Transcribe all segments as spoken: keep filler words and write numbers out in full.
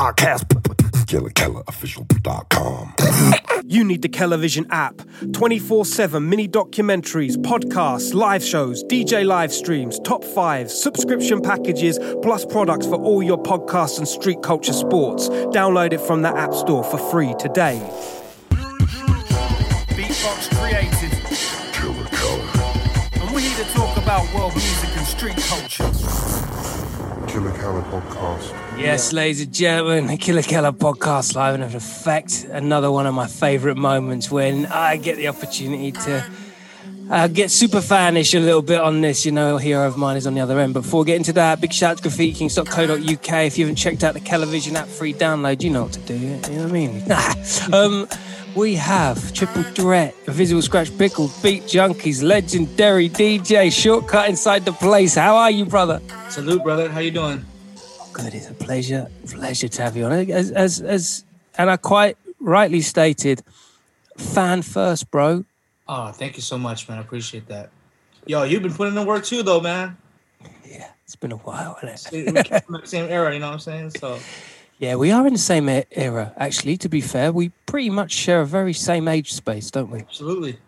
podcast. Killer Keller Official dot com. You need the Kellervision app. twenty-four seven mini documentaries, podcasts, live shows, D J live streams, top fives, subscription packages, plus products for all your podcasts and street culture sports. Download it from the App Store for free today. Beatbox created. Killer Keller. And we're here to talk about world music and street culture. Killer Keller podcast. Yes, ladies and gentlemen, the Killer Keller podcast live in effect. Another one of my favourite moments when I get the opportunity to uh, get super fanish a little bit on this. You know, a hero of mine is on the other end. But before we get into that, big shout out to graffiti kings dot co dot U K. If you haven't checked out the Kellervision app, free download, you know what to do. You know what I mean? um, we have Triple Threat, Visual Scratch Pickles, Beat Junkies, legendary D J, Shortcut inside the place. How are you, brother? Salute, brother. How you doing? Good. It's a pleasure, pleasure to have you on. As, as, as, and I quite rightly stated, fan first, bro. Oh, thank you so much, man. I appreciate that. Yo, you've been putting in work too, though, man. Yeah, it's been a while, hasn't We it? came from the same era, you know what I'm saying? So, Yeah, we are in the same e- era. Actually, to be fair, we pretty much share a very same age space, don't we? absolutely.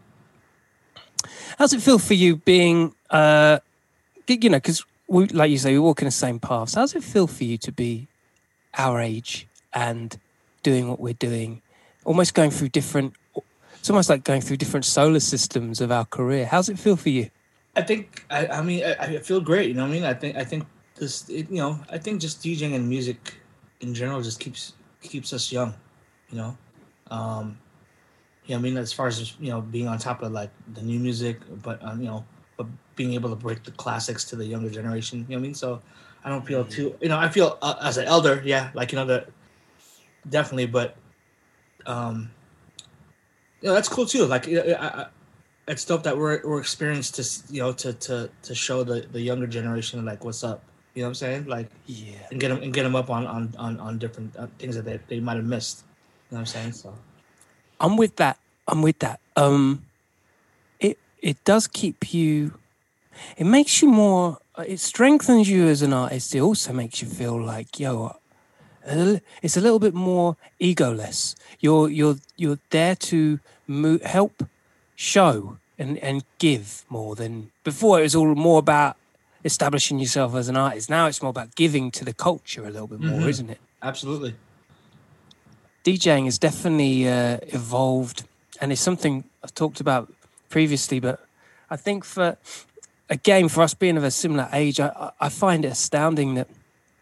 How's it feel for you being, uh, you know, because we, like you say, we walk in the same paths. How's it feel for you to be our age and doing what we're doing, almost going through different? It's almost like going through different solar systems of our career. How's it feel for you? I think, I, I mean, I, I feel great, you know what I mean? I think, I think this, it, you know, I think just DJing and music in general just keeps keeps us young, you know? Um, yeah, I mean, as far as, you know, being on top of, like, the new music, but, um, you know, but being able to break the classics to the younger generation, you know what I mean? So I don't feel too, you know, I feel uh, as an elder, yeah, like, you know, that definitely, but, um, you know, that's cool too. Like, I, I, it's dope that we're we're experienced to, you know, to to to show the, the younger generation, like, what's up, you know what I'm saying? Like, Yeah. and get them and get them up on on on, on different uh, things that they, they might have missed, you know what I'm saying? So I'm with that. I'm with that. Um, it it does keep you. It makes you more. It strengthens you as an artist. It also makes you feel like, yo, a little- it's a little bit more egoless. You're you're you're there to mo- help, show, and and give more than before. It was all more about establishing yourself as an artist. Now it's more about giving to the culture a little bit more, Mhm. isn't it? absolutely. DJing has definitely uh, evolved, and it's something I've talked about previously. But I think for again, for us being of a similar age, I, I find it astounding that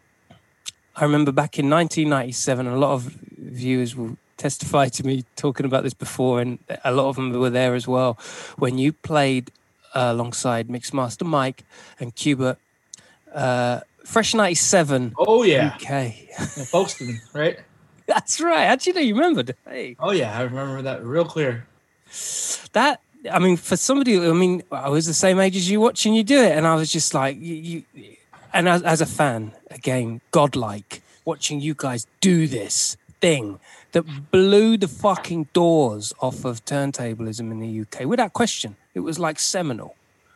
I remember back in nineteen ninety-seven, a lot of viewers will testify to me talking about this before, and a lot of them were there as well, when you played uh, alongside Mixmaster Mike and Cuba, uh, Fresh ninety-seven Oh yeah, U K. in Folkestone, right? That's right. How'd you know you remembered? Hey. Oh yeah, I remember that real clear. That, I mean, for somebody, I mean, I was the same age as you watching you do it, and I was just like, you, you and as, as a fan, again, godlike, watching you guys do this thing that blew the fucking doors off of turntablism in the U K, without question. It was like seminal.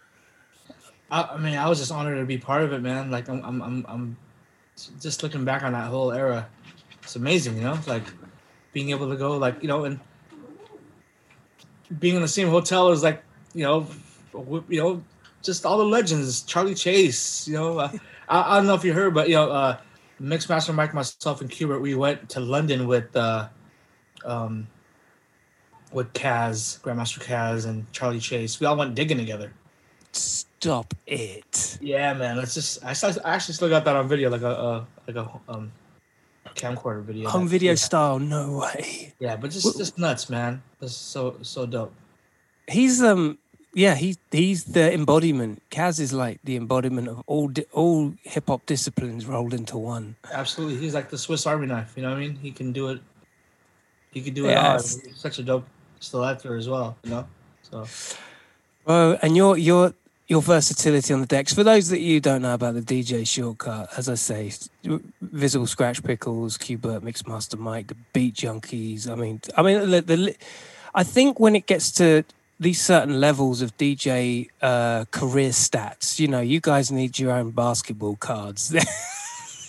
I, I mean, I was just honored to be part of it, man. Like, I'm, I'm, I'm, I'm just looking back on that whole era. It's amazing, you know, like being able to go, like, you know, and being in the same hotel as, like, you know, you know, just all the legends, Charlie Chase, you know. Uh, I, I don't know if you heard, but, you know, uh, Mixmaster Mike, myself, and Qbert, we went to London with, uh, um, with Kaz, Grandmaster Kaz, and Charlie Chase. We all went digging together. Stop it. Yeah, man. Let's just. I, still, I actually still got that on video, like a, uh, like a um, camcorder video. Home That- video yeah. style, no way. Yeah, but just just nuts, man. That's so so dope. He's um yeah, he he's the embodiment. Kaz is like the embodiment of all di- all hip hop disciplines rolled into one. Absolutely, he's like the Swiss Army knife. You know what I mean? He can do it. He can do it Yeah, all. it's- He's such a dope selector as well. You know. So Oh, and your your your versatility on the decks. For those that you don't know about the D J Shortcut, as I say, Visual Scratch Pickles, Qbert, Mixmaster Mike, the Beat Junkies. I mean, I mean, the, the I think when it gets to these certain levels of D J uh, career stats, you know, you guys need your own basketball cards.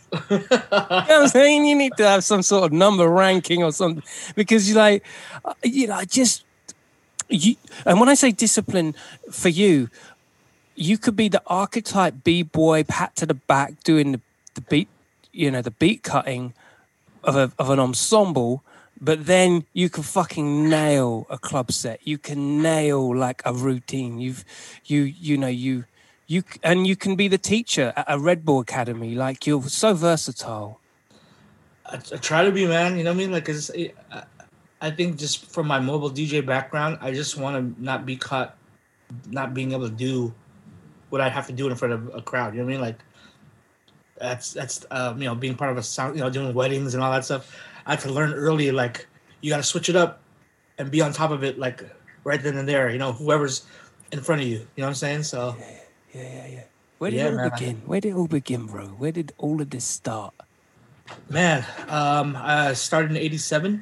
You know what I'm saying? You need to have some sort of number ranking or something because you like, uh, you know, just you. And when I say discipline for you, you could be the archetype b-boy, pat to the back, doing the, the beat, you know, the beat cutting of a of an ensemble. But then you can fucking nail a club set. You can nail like a routine. You've, you, you know, you, you, and you can be the teacher at a Red Bull Academy. Like you're so versatile. I, I try to be, man. You know what I mean? Like, it's, it, I, I think just from my mobile D J background, I just want to not be caught, not being able to do what I have to do in front of a crowd. You know what I mean? Like, that's that's um, you know, being part of a sound, you know, doing weddings and all that stuff. I had to learn early, like, you got to switch it up and be on top of it, like, right then and there, you know, whoever's in front of you. You know what I'm saying? So, yeah, yeah, yeah. yeah. Where did yeah, it all man, begin? Where did it all begin, bro? Where did all of this start? Man, um, I started in eighty-seven.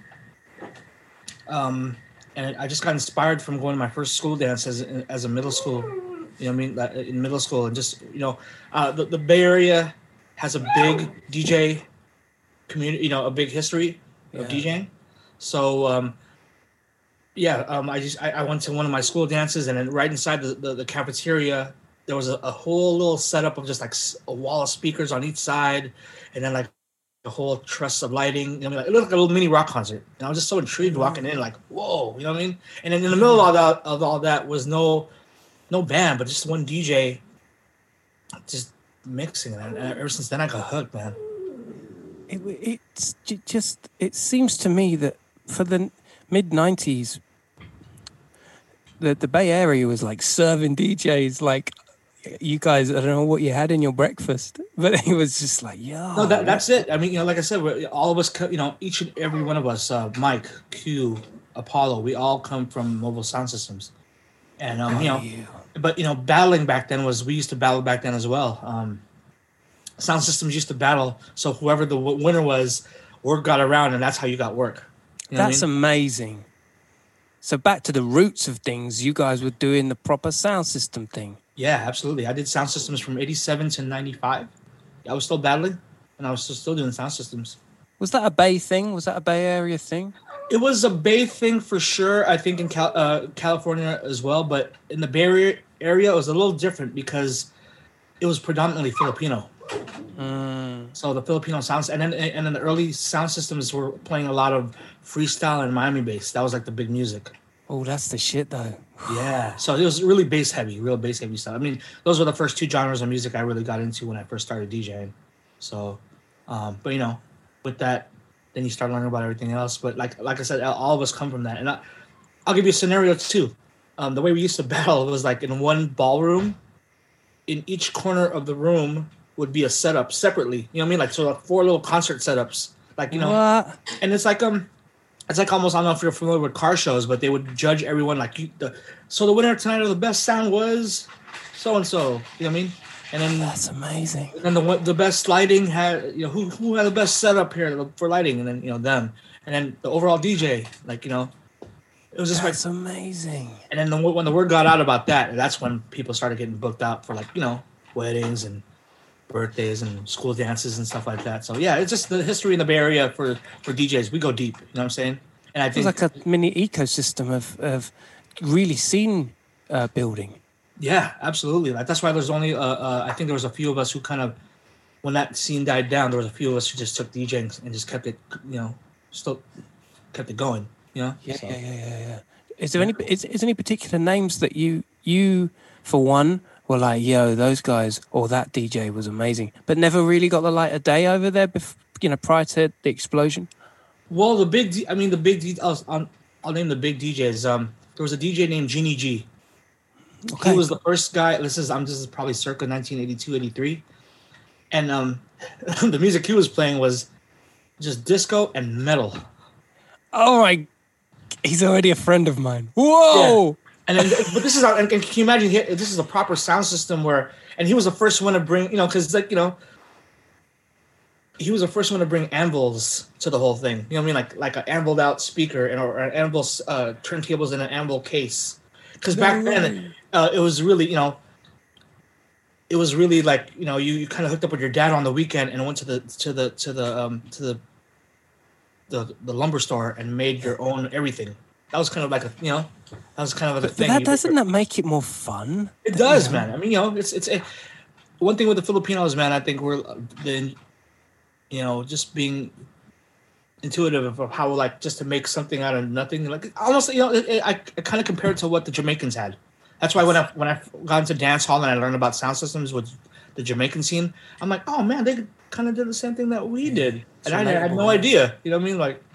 Um, and I just got inspired from going to my first school dance as, as a middle school, you know what I mean? Like, in middle school. And just, you know, uh, the, the Bay Area has a big D J community, you know, a big history of Yeah. DJing. So, um, yeah, um, I just I, I went to one of my school dances, and then right inside the, the, the cafeteria, there was a, a whole little setup of just like s- a wall of speakers on each side, and then like a whole truss of lighting. You know, like, it looked like a little mini rock concert. And I was just so intrigued walking in, like, whoa, you know what I mean? And then in the middle of all that, of all that was no no band, but just one D J just mixing. And ever since then, I got hooked, man. It, it's j- just, it seems to me that for the mid nineties, the, the Bay Area was like serving D Js like you guys, I don't know what you had in your breakfast, but it was just like, yo. No, that, that's it. I mean, you know, like I said, we're, all of us, co- you know, each and every one of us, uh, Mike, Q, Apollo, we all come from mobile sound systems. And, um, you know, you. but, you know, battling back then was, we used to battle back then as well. Um, sound systems used to battle. So whoever the w- winner was, word got around, and that's how you got work. You know what I That's mean? amazing. So back to the roots of things, you guys were doing the proper sound system thing. Yeah, absolutely. I did sound systems from eighty-seven to ninety-five. I was still battling, and I was still, still doing sound systems. Was that a Bay thing? Was that a Bay Area thing? It was a Bay thing for sure. I think in Cal- uh, California as well, but in the Bay Area, area, it was a little different because it was predominantly Filipino. Mm. So the Filipino sounds, and then and then the early sound systems were playing a lot of freestyle and Miami bass. That was like the big music. Oh, that's the shit, though. Yeah, so it was really bass heavy, real bass heavy stuff. I mean, those were the first two genres of music I really got into when I first started DJing. So, um, but you know, with that, then you start learning about everything else. But like like I said, all of us come from that. And I, I'll give you a scenario too. Um, the way we used to battle was like in one ballroom. In each corner of the room would be a setup separately. You know what I mean? Like so, like four little concert setups. Like you know, What? and it's like um. It's like almost, I don't know if you're familiar with car shows, but they would judge everyone like you. The, so the winner tonight of the best sound was so and so. You know what I mean? And then That's amazing. and the the best lighting had, you know, who who had the best setup here for lighting, and then you know them, and then the overall D J, like you know, it was just That's like, amazing. and then the, when the word got out about that, that's when people started getting booked out for like you know weddings and birthdays and school dances and stuff like that. So yeah, it's just the history in the Bay Area for for D Js. We go deep, you know what I'm saying? And I It think was like a mini ecosystem of, of really scene uh, building. yeah, absolutely. Like that's why there's only uh, uh I think there was a few of us who kind of when that scene died down, there was a few of us who just took DJing and just kept it, you know, still kept it going, you know? Yeah, So, yeah, yeah, yeah, yeah. Is there any is, is there any particular names that you you for one were like, yo, those guys or that D J was amazing, but never really got the light of day over there, bef- you know, prior to the explosion? well, the big D, I mean the big D I'll, I'll, I'll name the big D Js. Um there was a D J named Genie G. Okay. He was the first guy. This is I'm this is probably circa nineteen eighty-two, eighty-three. And um the music he was playing was just disco and metal. Oh my, he's already a friend of mine. Whoa! And then, but this is, and can you imagine? He, this is a proper sound system where, and he was the first one to bring, you know, because like you know, he was the first one to bring anvils to the whole thing. You know what I mean? Like like an anviled out speaker and or an anvil uh, turntables in an anvil case. Because back then, uh, it was really you know, it was really like, you know, you, you kind of hooked up with your dad on the weekend and went to the to the to the um to the the, the lumber store and made your own everything. That was kind of like a, you know, that was kind of like a But thing. that You- doesn't that make it more fun? It does, man. I mean, you know, it's it's a, one thing with the Filipinos, man. I think we're the, you know, just being intuitive of how like just to make something out of nothing. Like almost, you know, it, it, I, I kind of compare it to what the Jamaicans had. That's why when I when I got into dance hall and I learned about sound systems with the Jamaican scene, I'm like, oh man, they kind of did the same thing that we did, and I, I had no idea. You know what I mean? Like,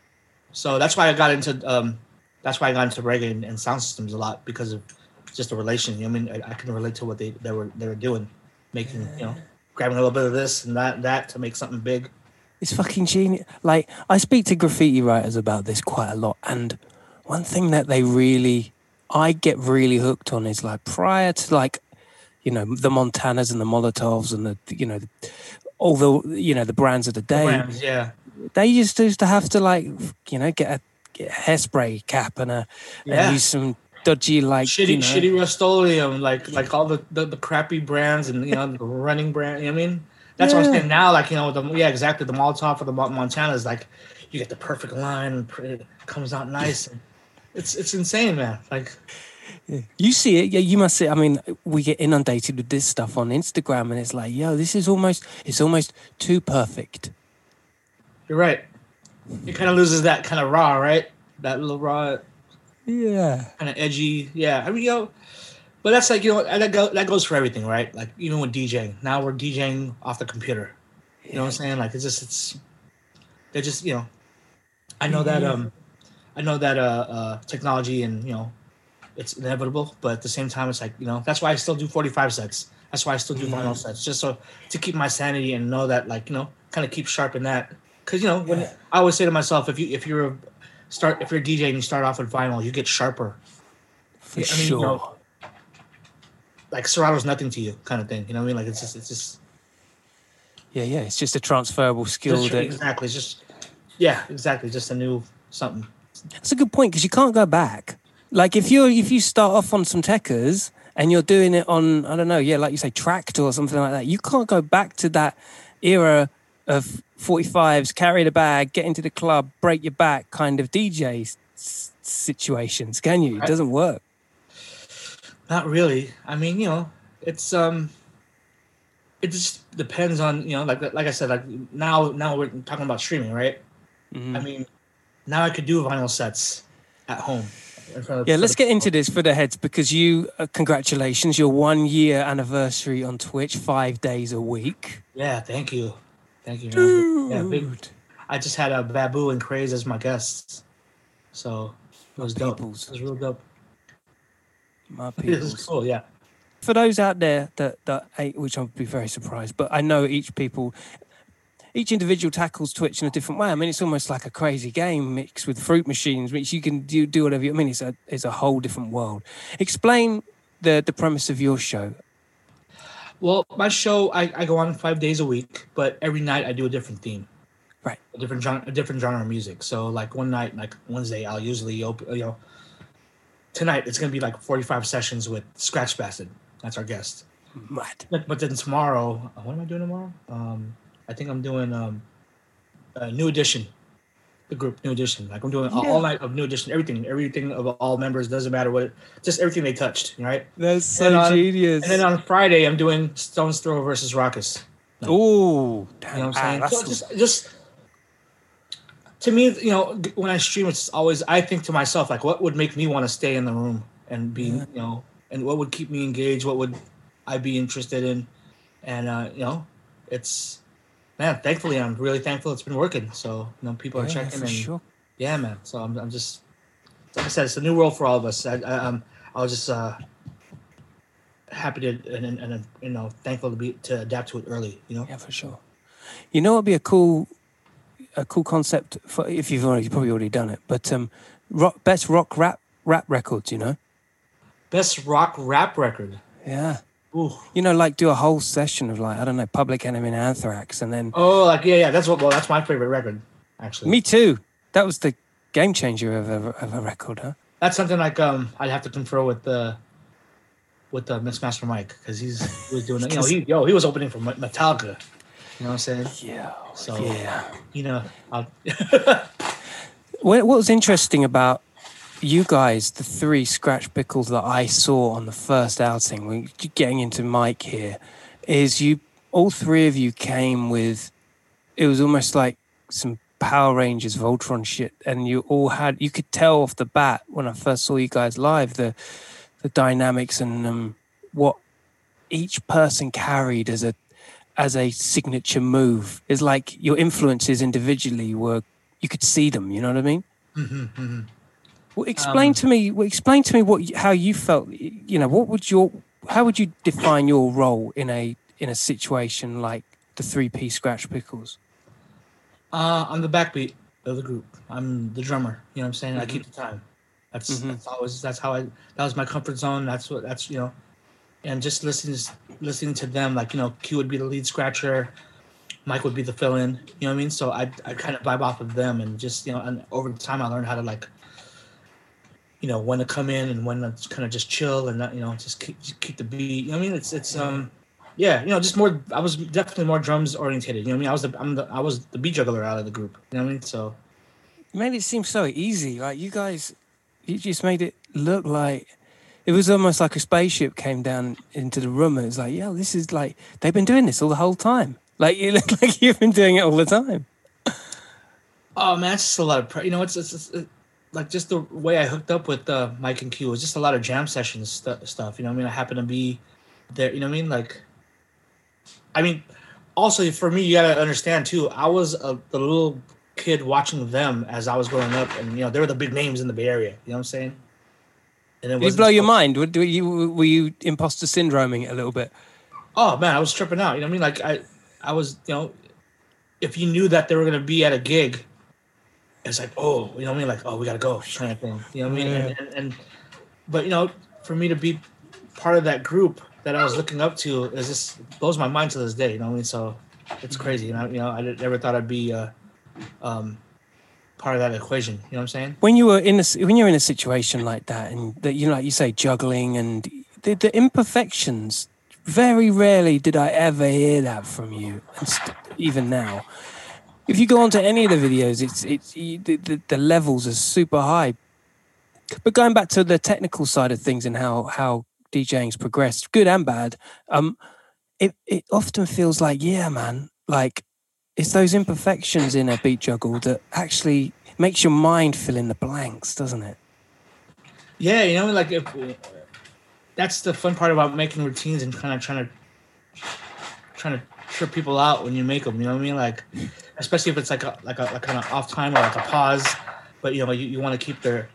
so that's why I got into um, that's why I got into reggae and, and sound systems a lot because of just the relation. You know what I mean? I, I can relate to what they, they were they were doing, making you know, grabbing a little bit of this and that that to make something big. It's fucking genius. Like, I speak to graffiti writers about this quite a lot, and one thing that they really, I get really hooked on is like prior to like, you know, the Montanas and the Molotovs and the, you know, the, all the, you know, the brands of the day. Brands, yeah. They used to, used to have to like, you know, get a, get a hairspray cap and a, Yeah. and use some dodgy like, Shitty, you know, shitty Rust-Oleum, like like all the, the, the crappy brands and you know the running brand. You know what I mean? That's what I'm Yeah. saying now. Like you know, the, yeah, exactly. The Molotov or the Mon- Montana is like you get the perfect line. It comes out nice. And it's it's insane, man. Like you see it, yeah, you must see. I mean, we get inundated with this stuff on Instagram, and it's like, yo, this is almost, it's almost too perfect. you're right. It kind of loses that kind of raw, right? That little raw, Yeah. kind of edgy. Yeah, I mean, you know, but that's like you know that go, that goes for everything, right? Like even with DJing. Now we're DJing off the computer. You know what I'm saying? Like it's just it's they're just you know I know that um I know that uh, uh technology and you know it's inevitable, but at the same time it's like you know that's why I still do forty-five sets. That's why I still do vinyl sets, just so to keep my sanity and know that like you know kind of keep sharp in that. Because you know when I always say to myself, if you if you're a start if you're a D J and you start off with vinyl, you get sharper. For I mean, you sure. know, like Serato's nothing to you, kind of thing. You know what I mean? Like it's just it's just. Yeah, yeah. It's just a transferable skill. Just- that exactly. It's just, yeah, exactly. Just a new something. That's a good point because you can't go back. Like if you if you start off on some techers and you're doing it on I don't know, yeah, like you say, tracked or something like that, you can't go back to that era of forty-fives, carry the bag, get into the club, break your back kind of D J s- situations, can you? It doesn't work. Not really. I mean, you know, it's um, it just depends on you know, like like I said, like now now we're talking about streaming, right? I mean, now I could do vinyl sets at home. in front of- Yeah, for let's the get into people. this for the heads because you, uh, congratulations, your one year anniversary on Twitch, five days a week. Yeah, thank you, thank you. Man. Yeah, big. Dude. I just had a Babu and Craze as my guests, so it was dope. peoples. It was real dope. My It was peoples. cool. Yeah. For those out there that that ain't, which I'll be very surprised, but I know each people, each individual tackles Twitch in a different way. I mean, it's almost like a crazy game mixed with fruit machines, which you can do do whatever you. I mean, it's a it's a whole different world. Explain the the premise of your show. Well, my show I, I go on five days a week, but every night I do a different theme. Right. A different genre, a different genre of music. So like one night, like Wednesday, I'll usually open. You know, tonight it's gonna be like forty-five sessions with Scratch Bastard. That's our guest. Mad. But, but then tomorrow, uh, what am I doing tomorrow? Um, I think I'm doing um, a New Edition, the group New Edition. Like I'm doing all, all night of New Edition, everything, everything of all members. Doesn't matter what, it, just everything they touched, right? That's so And on- genius. And then on Friday, I'm doing Stone's Throw versus Ruckus. Oh, damn. You know what ah, I'm saying? that's So just, just to me, you know, g- when I stream, it's always I think to myself like, what would make me want to stay in the room and be, you know, and what would keep me engaged? What would I be interested in? And uh, you know, it's man. Thankfully, I'm really thankful it's been working. So you know, people are yeah, checking for and sure. yeah, man. So I'm, I'm just like I said, it's a new world for all of us. I, I, um, I was just uh, happy to and, and, and you know thankful to be to adapt to it early. You know. Yeah, for sure. You know, it'd be a cool, a cool concept for if you've already you've probably already done it. But um, rock, best rock rap rap records. You know. Best rock rap record. Yeah. Ooh. You know, like do a whole session of like I don't know, Public Enemy and Anthrax, and then Oh, like yeah, yeah. That's what. Well, that's my favorite record, actually. me too. That was the game changer of a, of a record, huh? That's something like um, I'd have to confer with the with uh, Mixmaster Mike because he's he was doing it. You know, he yo he was opening for Metallica. You know what I'm saying? Yeah. So Yeah. you know, I'll What what was interesting about you guys, the three Scratch Pickles that I saw on the first outing, we're getting into Mike here, is you all three of you came with, it was almost like some Power Rangers Voltron shit, and you all had, you could tell off the bat when I first saw you guys live the the dynamics and um, what each person carried as a as a signature move. It's like your influences individually were, you could see them. You know what I mean? mm-hmm, mm-hmm. Well, explain Um, to me. Well, explain to me what you- how you felt. You know, what would your how would you define your role in a in a situation like the three piece Scratch Pickles? Uh, I'm the backbeat of the group. I'm the drummer. You know what I'm saying? Mm-hmm. I keep the time. That's mm-hmm. that's always that's how I that was my comfort zone. That's what that's you know, and just listening listening to them, like you know, Q would be the lead scratcher, Mike would be the fill in. You know what I mean? So I I kind of vibe off of them, and just you know, and over time I learned how to like, you know, when to come in and when to kind of just chill and not you know just keep keep the beat. You know what I mean? It's it's um. Yeah, you know, just more. I was definitely more drums orientated. You know what I mean? I was the I'm the I was the beat juggler out of the group. You know what I mean? So you made it seem so easy. Like you guys, you just made it look like it was almost like a spaceship came down into the room. And it was like, yeah, this is like they've been doing this all the whole time. Like you look like you've been doing it all the time. Oh man, it's just a lot of pre- you know. It's, it's, it's it, like just the way I hooked up with uh, Mike and Q was just a lot of jam sessions st- stuff. You know what I mean? I happened to be there. You know what I mean? Like. I mean, also for me, you gotta understand too. I was a the little kid watching them as I was growing up, and you know they were the big names in the Bay Area. You know what I'm saying? And it Did it blow your mind? Were, were you were you imposter syndroming it a little bit? Oh man, I was tripping out. You know what I mean? Like I, I was you know, if you knew that they were gonna be at a gig, it's like oh, you know what I mean? Like oh, we gotta go kind of thing. You know what I mean? Yeah. And, and, and but you know, for me to be part of that group that I was looking up to is just blows my mind to this day. You know what I mean? So it's crazy. You know, you know, I never thought I'd be uh, um, part of that equation. You know what I'm saying? When you were in a when you're in a situation like that, and that you know, like you say, juggling and the, the imperfections. Very rarely did I ever hear that from you, and st- even now. If you go onto any of the videos, it's it's the, the, the levels are super high. But going back to the technical side of things and how how DJing's progressed, good and bad, um, it it often feels like yeah, man, like it's those imperfections in a beat juggle that actually makes your mind fill in the blanks, doesn't it? Yeah, you know, like if that's the fun part about making routines and kind of trying to trying to trip people out when you make them. You know what I mean? Like, especially if it's like a like a, a kind of off time or like a pause, but you know you, you want to keep their.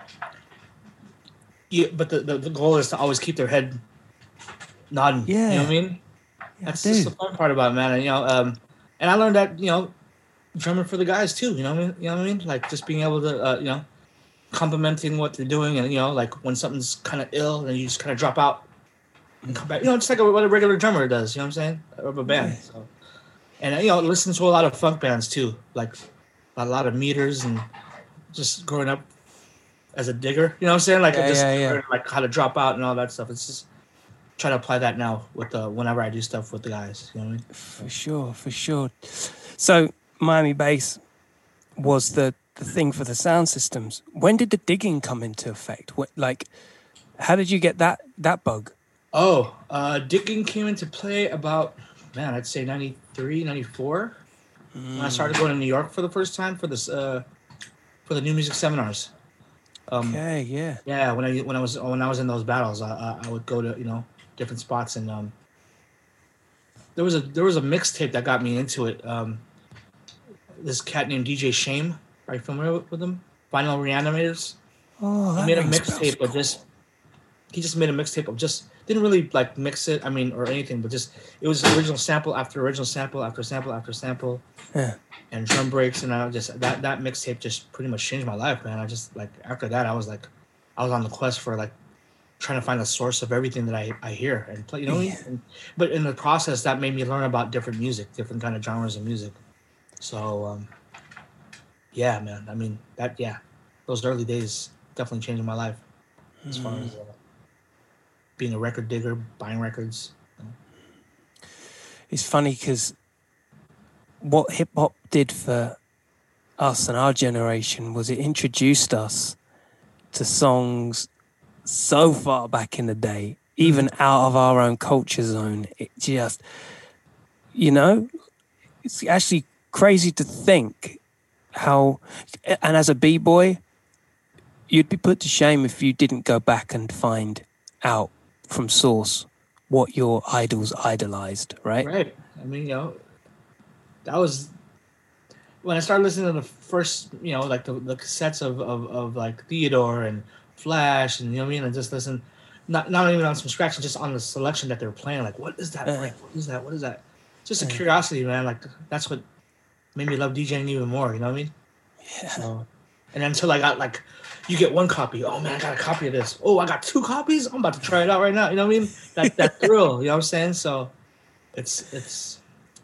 You, but the, the, the goal is to always keep their head nodding. Yeah. You know what I mean? Yeah, that's I just do. the fun part about it, man. And, you know, um, and I learned that, you know, drumming for the guys too. You know what I mean? You know what I mean? Like just being able to, uh, you know, complimenting what they're doing, and you know, like when something's kind of ill, and you just kind of drop out and come back. You know, just like what a regular drummer does. You know what I'm saying? Of a band. Yeah. So, and you know, listen to a lot of funk bands too, like a lot of Meters, and just growing up as a digger. You know what I'm saying? Like Yeah, I just yeah, yeah. learned, like how to drop out and all that stuff. It's just try to apply that now with uh, whenever I do stuff with the guys. You know what I mean? For sure, for sure. So Miami Bass was the, the thing for the sound systems. When did the digging come into effect? What, like, how did you get that that bug? Oh, uh, digging came into play about, man, I'd say ninety-three, ninety-four. Mm. When I started going to New York for the first time for this, uh, for the new music seminars. Um, okay, yeah. Yeah, when I when I was when I was in those battles, I I would go to you know different spots, and um, there was a there was a mixtape that got me into it. Um, this cat named D J Shame, are you familiar with, with him? Vinyl Reanimators. Oh, that he made a rings mixtape bells. of just. He just made a mixtape of just didn't really like mix it. I mean, or anything, but just it was original sample after original sample after sample after sample. Yeah. And drum breaks, and I just that that mixtape just pretty much changed my life, man. I just like after that, I was like, I was on the quest for like trying to find the source of everything that I, I hear and play, you know. Yeah. And, but in the process, that made me learn about different music, different kind of genres of music. So, um, yeah, man. I mean that, yeah, those early days definitely changed my life as far Mm. as uh, being a record digger, buying records. You know? It's funny because what hip hop did for us and our generation was it introduced us to songs so far back in the day, even mm-hmm. out of our own culture zone. It just, you know, it's actually crazy to think how, and as a b-boy, you'd be put to shame if you didn't go back and find out from source what your idols idolized, right? Right. I mean, you know, that was when I started listening to the first, you know, like the, the cassettes of, of, of like Theodore and Flash, and you know what I mean, and just listen, not not even on some scratch, just on the selection that they were playing. Like, what is that? Uh, what is that? What is that? Just a uh, curiosity, man. Like that's what made me love DJing even more. You know what I mean? Yeah. So, and until I got like, you get one copy. Oh man, I got a copy of this. Oh, I got two copies. I'm about to try it out right now. You know what I mean? That that thrill. You know what I'm saying? So, it's it's.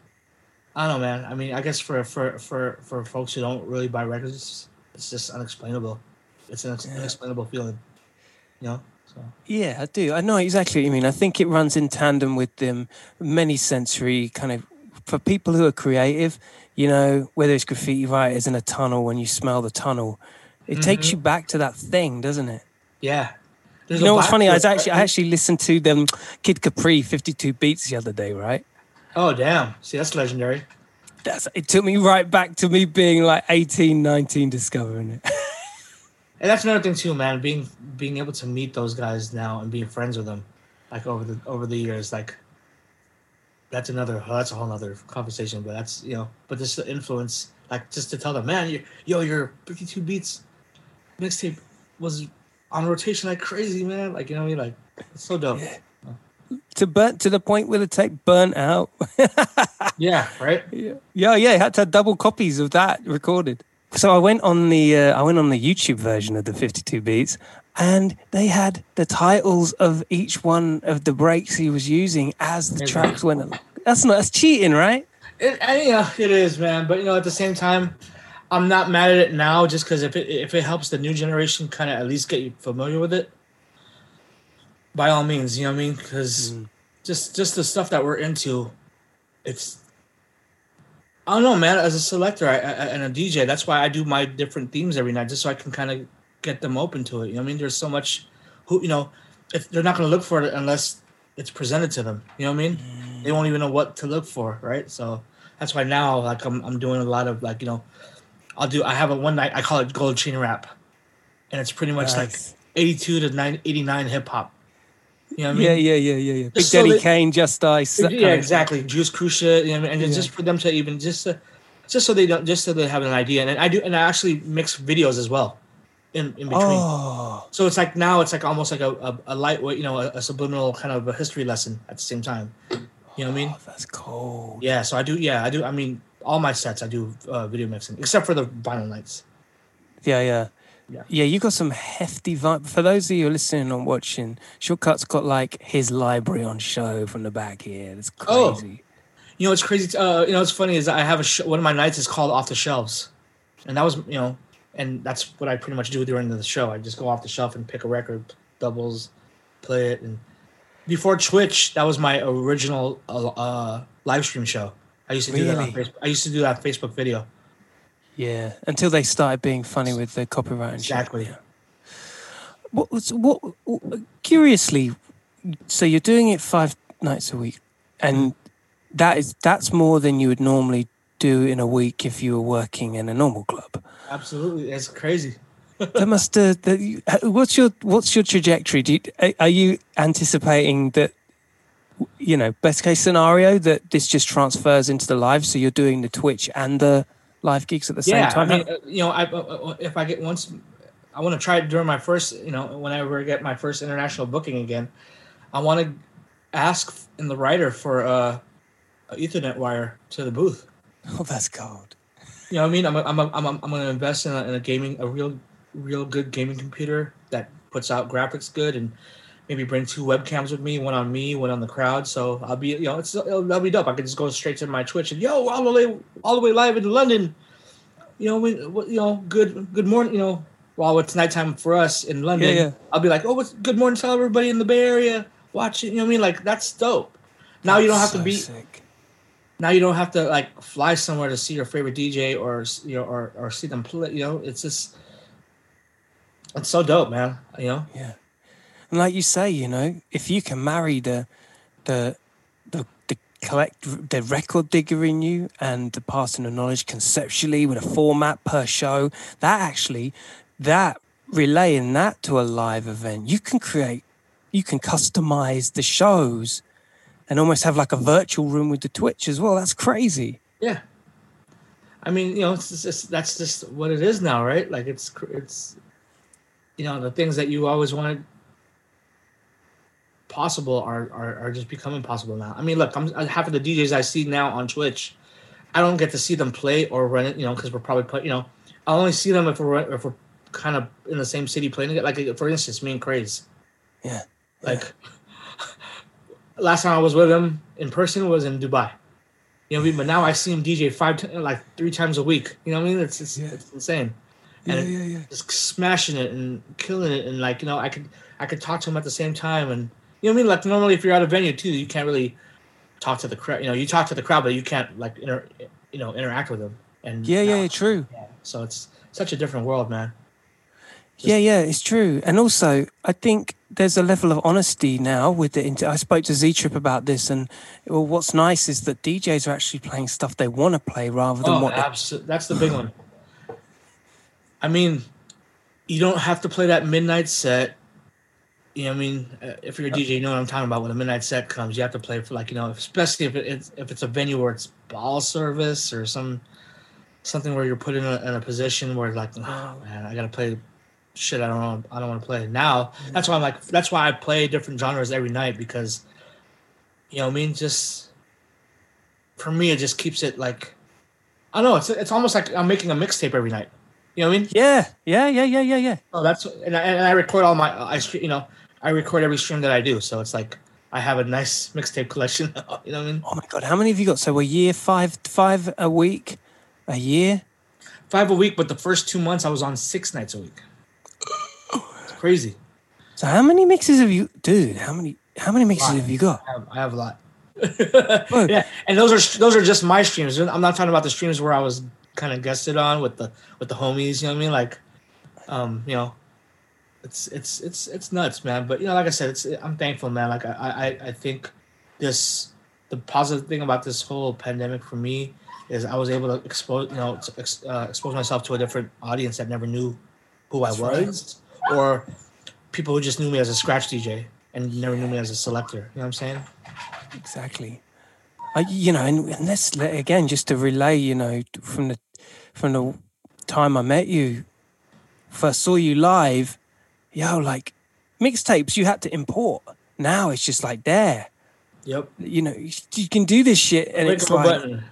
I don't know, man. I mean, I guess for for for for folks who don't really buy records, it's just unexplainable. It's an yeah. unexplainable feeling. You know? So. Yeah, I do. I know exactly what you mean. I think it runs in tandem with them many sensory kind of, for people who are creative, you know, whether it's graffiti writers in a tunnel, when you smell the tunnel, it mm-hmm. takes you back to that thing, doesn't it? Yeah. There's you know what's funny? I was actually I actually listened to them Kid Capri fifty-two Beats the other day, right? Oh damn. See, that's legendary. That's it took me right back to me being like eighteen, nineteen discovering it. And that's another thing too, man. Being being able to meet those guys now and being friends with them, like over the over the years, like that's another oh, that's a whole other conversation. But that's you know, but just the influence, like just to tell them, man, you yo, your fifty-two Beats mixtape was on rotation like crazy, man. Like you know what I mean? Like it's so dope. Yeah. To burn to the point where the tape burnt out. Yeah, right. Yeah, yeah, yeah. Had to have double copies of that recorded. So I went on the uh, I went on the YouTube version of the fifty-two Beats, and they had the titles of each one of the breaks he was using as the exactly. tracks went along. That's not that's cheating, right? It, I, yeah, it is, man. But you know, at the same time, I'm not mad at it now, just because if it if it helps the new generation kind of at least get you familiar with it, by all means, you know what I mean? Because mm. just just the stuff that we're into, it's. I don't know, man. As a selector I, I, and a D J, that's why I do my different themes every night, just so I can kind of get them open to it. You know what I mean? There's so much, who you know, if they're not going to look for it unless it's presented to them. You know what I mean? Mm. They won't even know what to look for, right? So that's why now, like, I'm I'm doing a lot of like, you know, I'll do. I have a one night I call it Gold Chain Rap, and it's pretty much nice. Like eighty-two to eighty-nine hip hop. You know what I mean? Yeah, yeah, yeah, yeah, yeah. Big so Daddy Kane, Just Ice. Yeah, exactly. Juice Crucia, you know, and it's yeah. just for them to even just, to, just so they don't, just so they have an idea. And I do, and I actually mix videos as well, in in between. Oh. So it's like now it's like almost like a, a, a lightweight, you know, a, a subliminal kind of a history lesson at the same time. You know what I mean? Oh, that's cool. Yeah. So I do. Yeah, I do. I mean, all my sets I do uh, video mixing, except for the vinyl nights. Yeah, yeah. Yeah. yeah, you got some hefty vibe. For those of you listening and watching, Shortcut's got like his library on show from the back here. It's crazy. Oh. You know, it's crazy. Uh, you know, what's funny is I have a sh- one of my nights is called Off the Shelves, and that was you know, and that's what I pretty much do during the show. I just go off the shelf and pick a record, doubles, play it. And before Twitch, that was my original uh, live stream show. I used to do really? that on Facebook. I used to do that on Facebook video. Yeah, until they started being funny with the copyright and exactly. shit. What was what, what? Curiously, so you're doing it five nights a week, and that is that's more than you would normally do in a week if you were working in a normal club. Absolutely, it's crazy. That must. Uh, that, what's your what's your trajectory? Do you, are you anticipating that? You know, best case scenario that this just transfers into the live, so you're doing the Twitch and the live gigs at the same yeah, time? I mean, uh, you know, I, uh, if I get once, I want to try it during my first, you know, whenever I get my first international booking again, I want to ask in the writer for uh, an Ethernet wire to the booth. Oh, that's cold. You know what I mean? I'm a, I'm a, I'm a, I'm going to invest in a, in a gaming, a real, real good gaming computer that puts out graphics good, and maybe bring two webcams with me, one on me, one on the crowd. So I'll be, you know, it's it'll, that'll be dope. I can just go straight to my Twitch and yo, all the way, all the way live in London. You know, when, you know, good, good morning. You know, while it's nighttime for us in London, yeah, yeah. I'll be like, oh, what's good morning to everybody in the Bay Area. watch it. You know what I mean? Like that's dope. Now you don't have So to be. sick. Now you don't have to like fly somewhere to see your favorite D J or you know or, or see them play. You know, it's just it's so dope, man. You know. Yeah. And like you say, you know, if you can marry the the the the collect the record digger in you and the passing of knowledge conceptually with a format per show, that actually that relaying that to a live event, you can create, you can customize the shows and almost have like a virtual room with the Twitch as well. That's crazy. Yeah. I mean, you know, it's just, that's just what it is now, right? Like it's it's you know, the things that you always wanted possible are, are are just becoming possible now. I mean, look, I'm half of the D Js I see now on Twitch, I don't get to see them play or run it, you know, because we're probably play, you know, I only see them if we're if we're kind of in the same city playing it. Like for instance, me and Craze. Yeah. Like last time I was with him in person was in Dubai. You know what I mean? But now I see him D J five, t- like three times a week. You know what I mean? It's it's, Yeah. it's insane. Yeah, And yeah, yeah. just smashing it and killing it, and like you know, I could I could talk to him at the same time, and you know what I mean. Like normally, if you're at a venue too, you can't really talk to the crowd. You know, you talk to the crowd, but you can't like inter, you know, interact with them. And Yeah, yeah, now- yeah, true. yeah. So it's such a different world, man. Yeah, yeah, it's true. And also, I think there's a level of honesty now with the. Inter- I spoke to Z Trip about this, and well, what's nice is that D Js are actually playing stuff they want to play rather than Oh, what. they- absolutely. That's the big one. I mean, you don't have to play that midnight set. You know what I mean? Uh, If you're a D J, you know what I'm talking about. When a midnight set comes, you have to play for like, you know, especially if it- it's if it's a venue where it's ball service or some something where you're put in a, in a position where like, oh man, I gotta play shit I don't know, I don't want to play. Now that's why I'm like, that's why I play different genres every night because, you know what I mean? Just for me, it just keeps it like, I don't know. It's it's almost like I'm making a mixtape every night. You know what I mean? Yeah, yeah, yeah, yeah, yeah, yeah. Oh, that's and I, and I record all my I stream, you know, I record every stream that I do. So it's like I have a nice mixtape collection. You know what I mean? Oh my god, how many have you got? So a year, five, five a week, a year. Five a week, but the first two months I was on six nights a week. It's crazy. So how many mixes have you, dude? How many? How many mixes have you got? I have, I have a lot. Bro, Yeah, and those are those are just my streams. I'm not talking about the streams where I was kind of guested on with the with the homies. You know what I mean? Like, um, you know, it's it's it's it's nuts, man. But you know, like I said, it's I'm thankful, man. Like I I I think this the positive thing about this whole pandemic for me is I was able to expose you know to ex, uh, expose myself to a different audience that never knew who I That's right. was, or people who just knew me as a scratch D J and never knew me as a selector. You know what I'm saying? Exactly. I, you know, and, and let's let, again just to relay, you know, from the from the time I met you, first saw you live, yo, like mixtapes you had to import. Now it's just like there, Yep. you know, you, you can do this shit, and Click it's of a like button.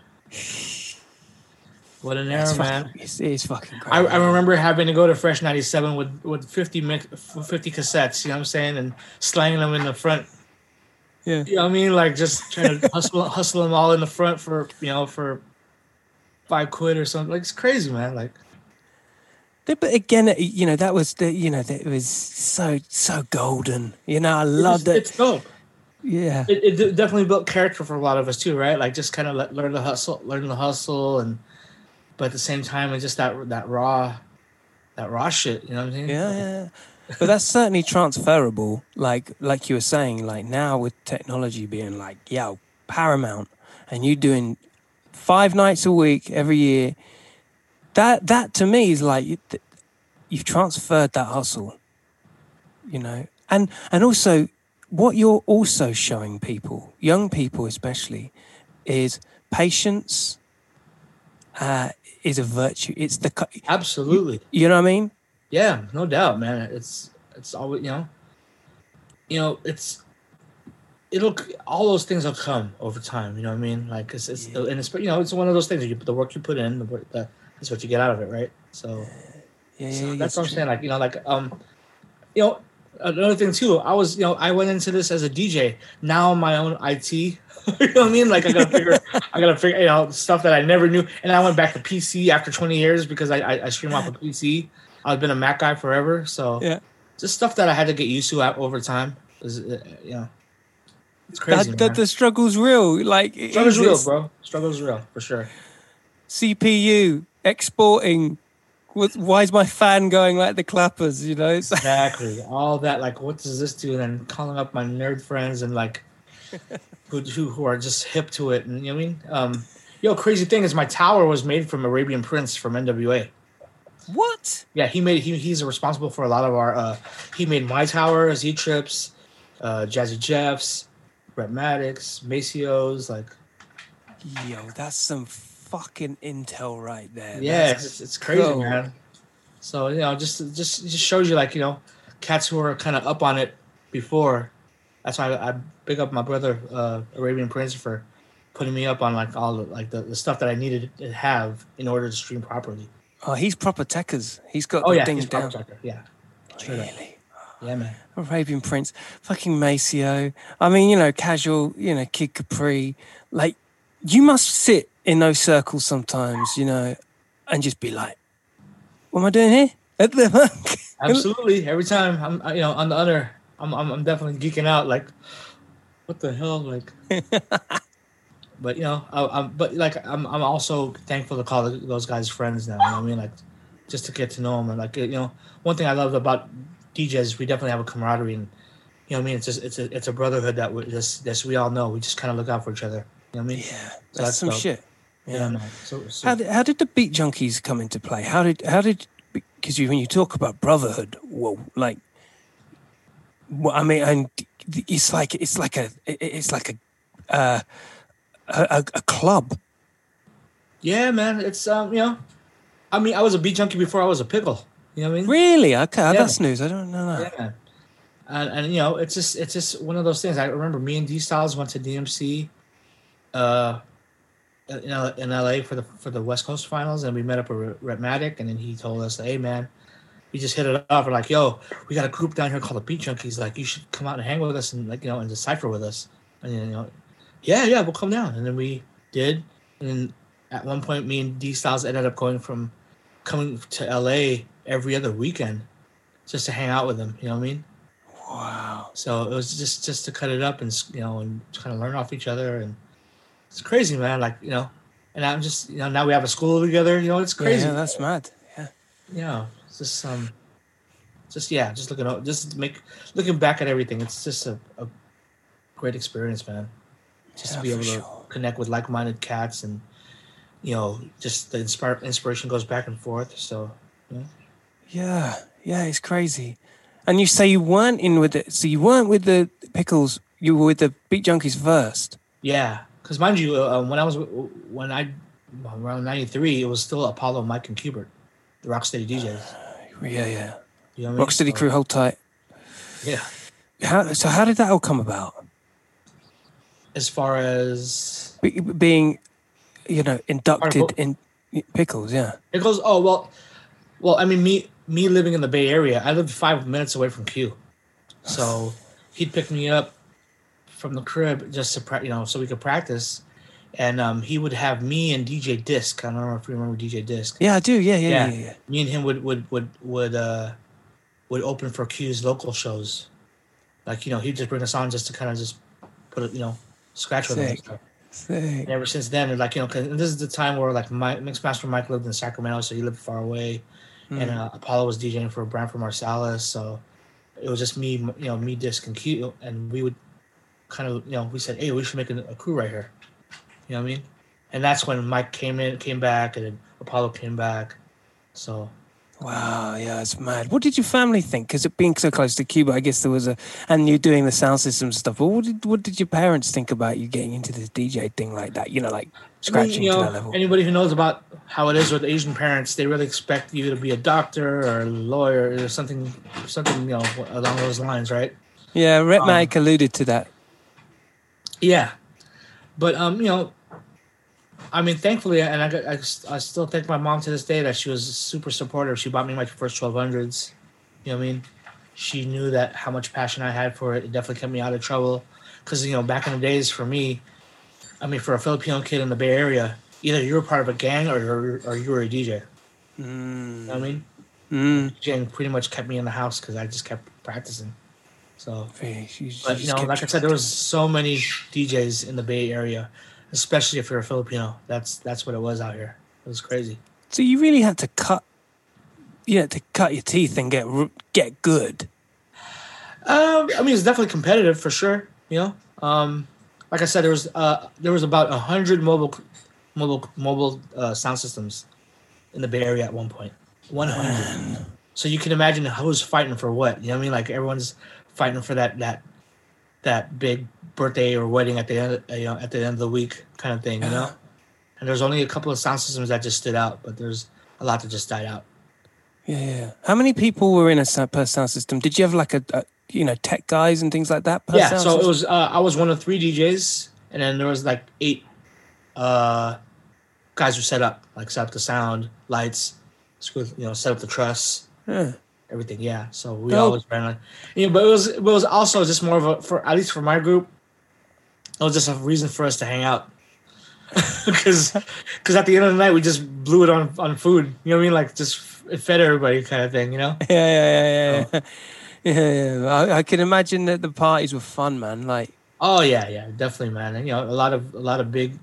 What an it's era, man. fucking, it's, it's fucking crazy. I, I remember having to go to Fresh ninety-seven with, with fifty mix, fifty cassettes, you know what I'm saying, and slanging them in the front. Yeah. You know what I mean? Like just trying to hustle hustle them all in the front for, you know, for five quid or something. Like it's crazy, man. Like Yeah, but again, you know, that was the, you know, that it was so so golden. You know, I love it's, that. it's dope. Yeah. It, it d- definitely built character for a lot of us too, right? Like just kind of let, learn the hustle, learn the hustle, and but at the same time, it's just that that raw, that raw shit. You know what I'm saying? Yeah, yeah. But that's certainly transferable. Like like you were saying, like now with technology being like, yo, paramount, and you doing five nights a week every year, that that to me is like you- you've transferred that hustle, you know. And and also what you're also showing people, young people especially, is patience. Uh, is a virtue. It's the cu- Absolutely. you know what I mean. Yeah, no doubt, man. It's it's always you know, you know it's it'll all those things will come over time. You know what I mean? Like it's, it's Yeah. and it's you know it's one of those things. You the work you put in, the work the, that's what you get out of it, right? So, Yeah, so yeah, that's it's what I'm true. saying. Like you know, like um, you know, another thing too. I was you know I went into this as a D J. Now I'm my own I T. You know what I mean? Like I gotta figure, I gotta figure, you know, stuff that I never knew. And I went back to P C after twenty years because I I, I stream off a P C. I've been a Mac guy forever, so Yeah. just stuff that I had to get used to at, over time. Is uh, you know, It's crazy, that, man. that the struggle's real. Like Struggle's is real, it bro. Struggle's real for sure. C P U exporting. What, why is my fan going like the clappers? You know, it's Exactly. All that, like, what does this do? And then calling up my nerd friends and like who who, who are just hip to it. And you know what I mean? Um, yo, crazy thing is my tower was made from Arabian Prince from N W A. what? Yeah, he made he he's responsible for a lot of our. Uh, he made my tower, Z Trips, uh, Jazzy Jeffs, Brett Maddox, Macio's. Like, Yo, that's some fucking intel right there. yeah, That's it's, it's crazy, cool. man. So you know, just just it just shows you like you know, cats who are kind of up on it before. That's why I, I big up my brother uh, Arabian Prince for putting me up on like all the, like the, the stuff that I needed to have in order to stream properly. Oh, he's proper techers. He's got Oh the yeah, things he's down. proper checker. Yeah, straight up. Really? Yeah, man. Arabian Prince, fucking Maceo. I mean, you know, casual, you know, Kid Capri. Like, you must sit in those circles sometimes, you know, and just be like, what am I doing here? At the Absolutely. Every time I'm, I- you know, on the other, I'm, I'm, I'm definitely geeking out. Like, what the hell? Like, but you know, I, I'm, but like, I'm, I'm also thankful to call those guys friends now. You know what I mean? Like, just to get to know them. And like, you know, one thing I love about D Js is we definitely have a camaraderie, and you know what I mean. It's just, it's a, it's a brotherhood that we just, this we all know. We just kind of look out for each other. You know what I mean? Yeah, So that's some dope. shit. Yeah, Yeah. man. So, so How did, how did the Beat Junkies come into play? How did how did because you when you talk about brotherhood, whoa, like, well, I mean, and it's like it's like a it's like a uh, a, a club. yeah, man. It's um, you know, I mean, I was a beat junkie before I was a pickle. You know what I mean? Really? Okay, Yeah. that's news. I don't know that. Yeah, and, and you know, it's just it's just one of those things. I remember me and D Styles went to D M C, uh, in L- in L A for the for the West Coast Finals, and we met up with Rhythmatic, and then he told us, "Hey, man, we just hit it off. We're like, yo, we got a group down here called the Beat Junkies. Like, you should come out and hang with us, and like, you know, and decipher with us." And you know, yeah, yeah, we'll come down, and then we did. And then at one point, me and D Styles ended up going from coming to L A every other weekend just to hang out with him. You know what I mean? Wow. So it was just just to cut it up and you know and kind of learn off each other, and it's crazy, man. Like you know, and I'm just you know now we have a school together. You know, it's crazy. Yeah, that's mad. Yeah. You know, it's just um, just yeah, just looking out, just make looking back at everything. It's just a, a great experience, man. Just Yeah, to be able for to sure. connect with like-minded cats, and you know, just the inspire inspiration goes back and forth. So yeah. Yeah, yeah, it's crazy. And you say you weren't in with it, so you weren't with the Pickles. You were with the Beat Junkies first. Yeah, because mind you, uh, when I was when I around ninety-three, it was still Apollo, Mike, and Kubert, the Rocksteady D Js. Yeah, yeah. You know what I mean? Rocksteady So, crew, hold tight. Yeah. How, so how did that all come about? As far as Be, being, you know, inducted Article- in Pickles, yeah. it goes, oh well, well, I mean, me me living in the Bay Area, I lived five minutes away from Q, so he'd pick me up from the crib just to pra- you know so we could practice, and um, he would have me and D J Disc. I don't know if you remember D J Disc. Yeah, I do. Yeah, yeah, yeah, yeah. yeah. Me and him would would would would uh would open for Q's local shows. Like you know, he'd just bring us on just to kind of just put it, you know, scratch with him. and Sick. stuff. Sick. And ever since then, like you know, 'cause this is the time where like my Mixmaster Mike lived in Sacramento, so he lived far away, and uh, Apollo was DJing for Branford Marsalis, so it was just me, you know, me, Disc, and Q, and we would kind of, you know, we said, hey, we should make a, a crew right here, you know what I mean? And that's when Mike came in, came back, and then Apollo came back, so. Wow, yeah, it's mad. What did your family think? Because it being so close to Cuba, I guess there was a, and you doing the sound system stuff. But what did what did your parents think about you getting into this D J thing like that? You know, like scratching I mean, you to know, that level. anybody who knows about how it is with Asian parents, they really expect you to be a doctor or a lawyer or something, something you know along those lines, right? Yeah, Rhett um, Matic alluded to that. Yeah, but um, you know, I mean, thankfully, and I, got, I, I still thank my mom to this day that she was super supportive. She bought me my first twelve hundreds. You know what I mean? She knew that how much passion I had for it. It definitely kept me out of trouble. Because, you know, back in the days for me, I mean, for a Filipino kid in the Bay Area, either you were part of a gang or, or you were a D J. Mm. You know what I mean? Mm. DJing pretty much kept me in the house because I just kept practicing. So, Really, you- you but you just know, kept like I said, there was so many D Js in the Bay Area, especially if you're a Filipino. That's that's what it was out here. It was crazy. So you really had to cut, you had to cut your teeth and get r- get good. Um, I mean, it's definitely competitive for sure. You know, um, like I said, there was uh, there was about a hundred mobile, mobile, mobile uh, sound systems in the Bay Area at one point. One hundred. So you can imagine who's fighting for what. You know what I mean? Like everyone's fighting for that that that big birthday or wedding at the end, you know, at the end of the week kind of thing. You know, and there's only a couple of sound systems that just stood out, but there's a lot that just died out. Yeah, yeah. How many people were in a sa- per sound system? Did you have like a, a you know, tech guys and things like that? Per Yeah, sound so it system? was. Uh, I was one of three D Js, and then there was like eight uh, guys who set up, like set up the sound, lights, screw, you know, set up the truss, Yeah. everything. Yeah, so we Dope. always ran like, you know, but it was it was also just more of a for at least for my group, it was just a reason for us to hang out. Because because at the end of the night we just blew it on on food. You know what I mean? Like just it fed everybody kind of thing. You know? Yeah, yeah, yeah, yeah. Yeah, yeah. I, I can imagine that the parties were fun, man. Like, Oh yeah, yeah, definitely, man. And you know, a lot of a lot of big,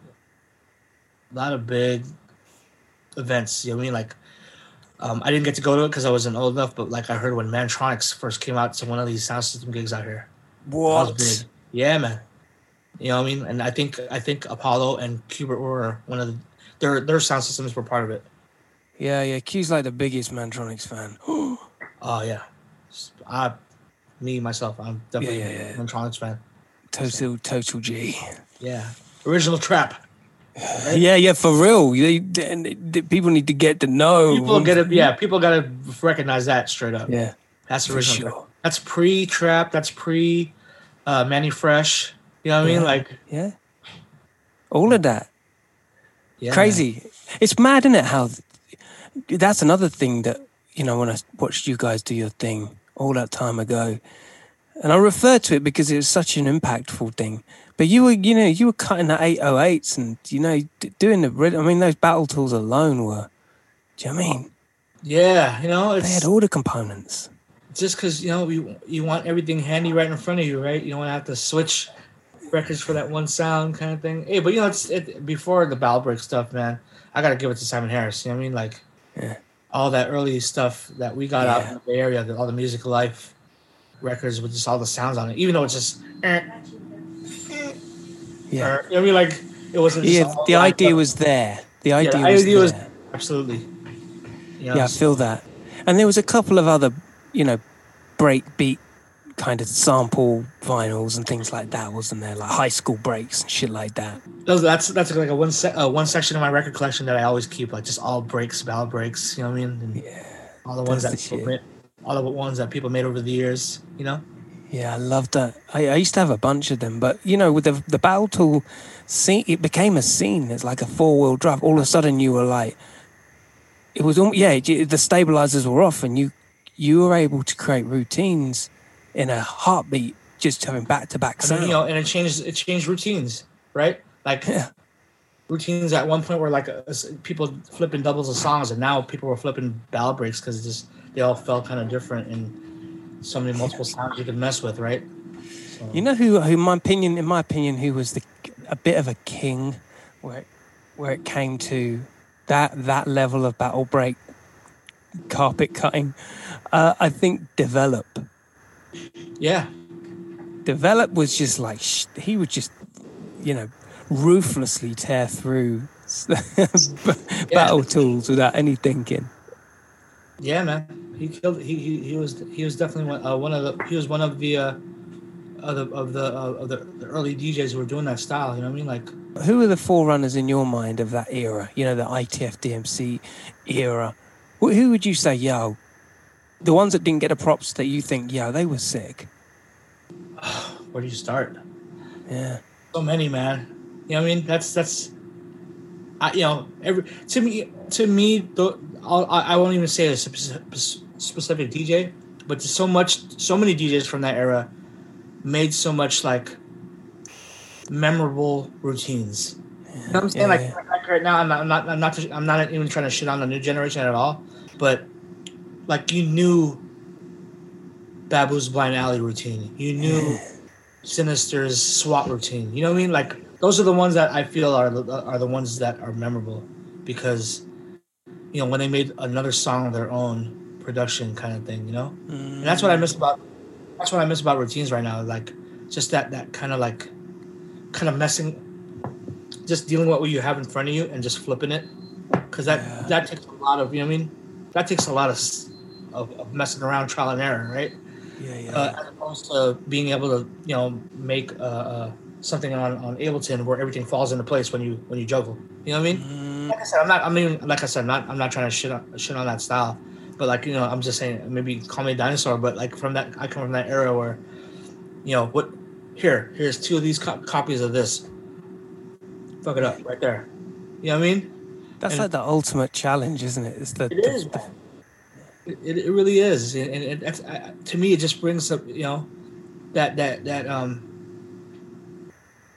a lot of big events. You know what I mean? Like, um, I didn't get to go to it because I wasn't old enough. But like, I heard when Mantronics first came out to one of these sound system gigs out here. That was what? big. Yeah, man. You know what I mean? And I think I think Apollo and Qbert were one of the their their sound systems were part of it. Yeah, yeah. Q's like the biggest Mantronics fan. Oh yeah, I, me myself, I'm definitely Yeah, yeah, yeah. a Mantronics fan. Total, total G. Yeah, original trap. Yeah, yeah, for real. They, they, they- people need to get to know. People get it. Yeah, people gotta recognize that straight up. Yeah, That's for original. sure. Trap. That's pre trap. That's pre uh, Manny Fresh. You know what I mean? Yeah. Like yeah. All of that. yeah, Crazy. It's mad, isn't it? How that's another thing that, you know, when I watched you guys do your thing all that time ago, and I refer to it because it was such an impactful thing. But you were, you know, you were cutting the eight oh eights and, you know, d- doing the, rid- I mean, those battle tools alone were, do you know what I mean? Yeah, you know, They it's had all the components. just because you know you you want everything handy right in front of you, right? You don't want to have to switch records for that one sound kind of thing. Hey, but you know, it's it, before the battle break stuff, man. I gotta give it to Simon Harris. You know what I mean? Like Yeah. all that early stuff that we got out Yeah. in the Bay Area, the, all the Music Life records with just all the sounds on it, even though it's just. Eh, Yeah. or, you know what I mean? Like it wasn't. Just Yeah, all the lined idea up. was there. The Yeah, idea the was idea was there. absolutely. You know, Yeah, I feel that. And there was a couple of other, you know, break beat kind of sample vinyls and things like that, wasn't there? Like high school breaks and shit like that. Those, that's that's like a one se- uh, one section of my record collection that I always keep, like just all breaks, ballad breaks. You know what I mean? And Yeah. all the ones that's that the people shit. made, all the ones that people made over the years. You know? Yeah, I loved that. I, I used to have a bunch of them, but you know, with the the battle tool scene, it became a scene. It's like a four wheel drive. All of a sudden, you were like, it was all yeah. it- The stabilizers were off, and you you were able to create routines in a heartbeat, just having back to back I mean, sound. you know, and it changed it changed routines, right? Like Yeah. routines at one point were like uh, s- people flipping doubles of songs, and now people were flipping ballad breaks because just they all felt kind of different and so many multiple sounds you could mess with, right? So, You know who, who, in my opinion, in my opinion, who was the a bit of a king, where it, where it came to that that level of battle break, carpet cutting. Uh, I think Develop. yeah, Develop was just like sh- he would just, you know, ruthlessly tear through battle tools without any thinking. yeah, man, he killed. He he, he was he was definitely one, uh, one of the he was one of the uh, of the of the, uh, of the the early D Js who were doing that style. You know what I mean? Like Who are the forerunners in your mind of that era? You know, the I T F D M C era. Wh- Who would you say, yo, the ones that didn't get the props that you think, yo, they were sick? where do you start? Yeah. So many, man. You know what I mean? That's that's. I, you know, every to me to me, the, I'll, I I won't even say a specific, specific D J, but there's so much, so many D Js from that era made so much like memorable routines. You know what I'm saying? Yeah, like, yeah. like right now, I'm not, I'm not, I'm not, I'm not even trying to shit on the new generation at all. But like, you knew Babu's Blind Alley routine. You knew Sinister's SWAT routine. You know what I mean? Like those are the ones that I feel are the, are the ones that are memorable because you know when they made another song of their own production kind of thing. You know, mm. and that's what I miss about that's what I miss about routines right now. Like just that that kind of like kind of messing, just dealing with what you have in front of you and just flipping it because that yeah. that takes a lot of you know what I mean. That takes a lot of of, of messing around, trial and error, right? Yeah, yeah. Uh, as opposed to being able to, you know, make uh, uh, something on, on Ableton where everything falls into place when you when you juggle. You know what I mean? Mm. Like I said, I'm not. I mean, like I said, I'm not. I'm not trying to shit on, shit on that style, but like you know, I'm just saying maybe call me a dinosaur, but like from that, I come from that era where, you know, what? Here, here's two of these co- copies of this. Fuck it up right there. You know what I mean? That's and like the ultimate challenge, isn't it? It's the, it the, is, the, man. It, it really is, and, and it, that's, uh, to me, it just brings up, you know, that that that um,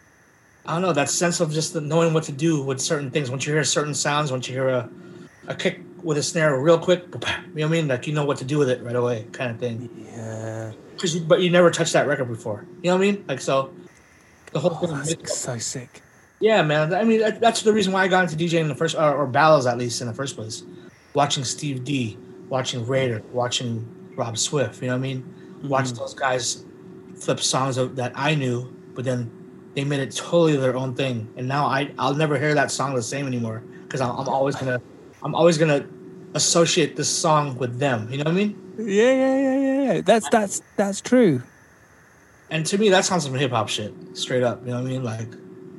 I don't know, that sense of just the knowing what to do with certain things. Once you hear certain sounds, once you hear a, a kick with a snare real quick, you know what I mean? Like you know what to do with it right away, kind of thing. Yeah. Cause you, but you never touched that record before. You know what I mean? Like so, the whole oh, thing. That's so sick. Yeah, man. I mean, that, that's the reason why I got into DJing in the first, or, or battles at least in the first place. Watching Steve D, watching Raider, watching Rob Swift. You know what I mean? Mm-hmm. Watch those guys flip songs of, that I knew, but then they made it totally their own thing. And now I I'll never hear that song the same anymore because I'm, I'm always gonna I'm always gonna associate this song with them. You know what I mean? Yeah, yeah, yeah, yeah. That's that's that's true. And to me, that sounds some hip hop shit, straight up. You know what I mean? Like,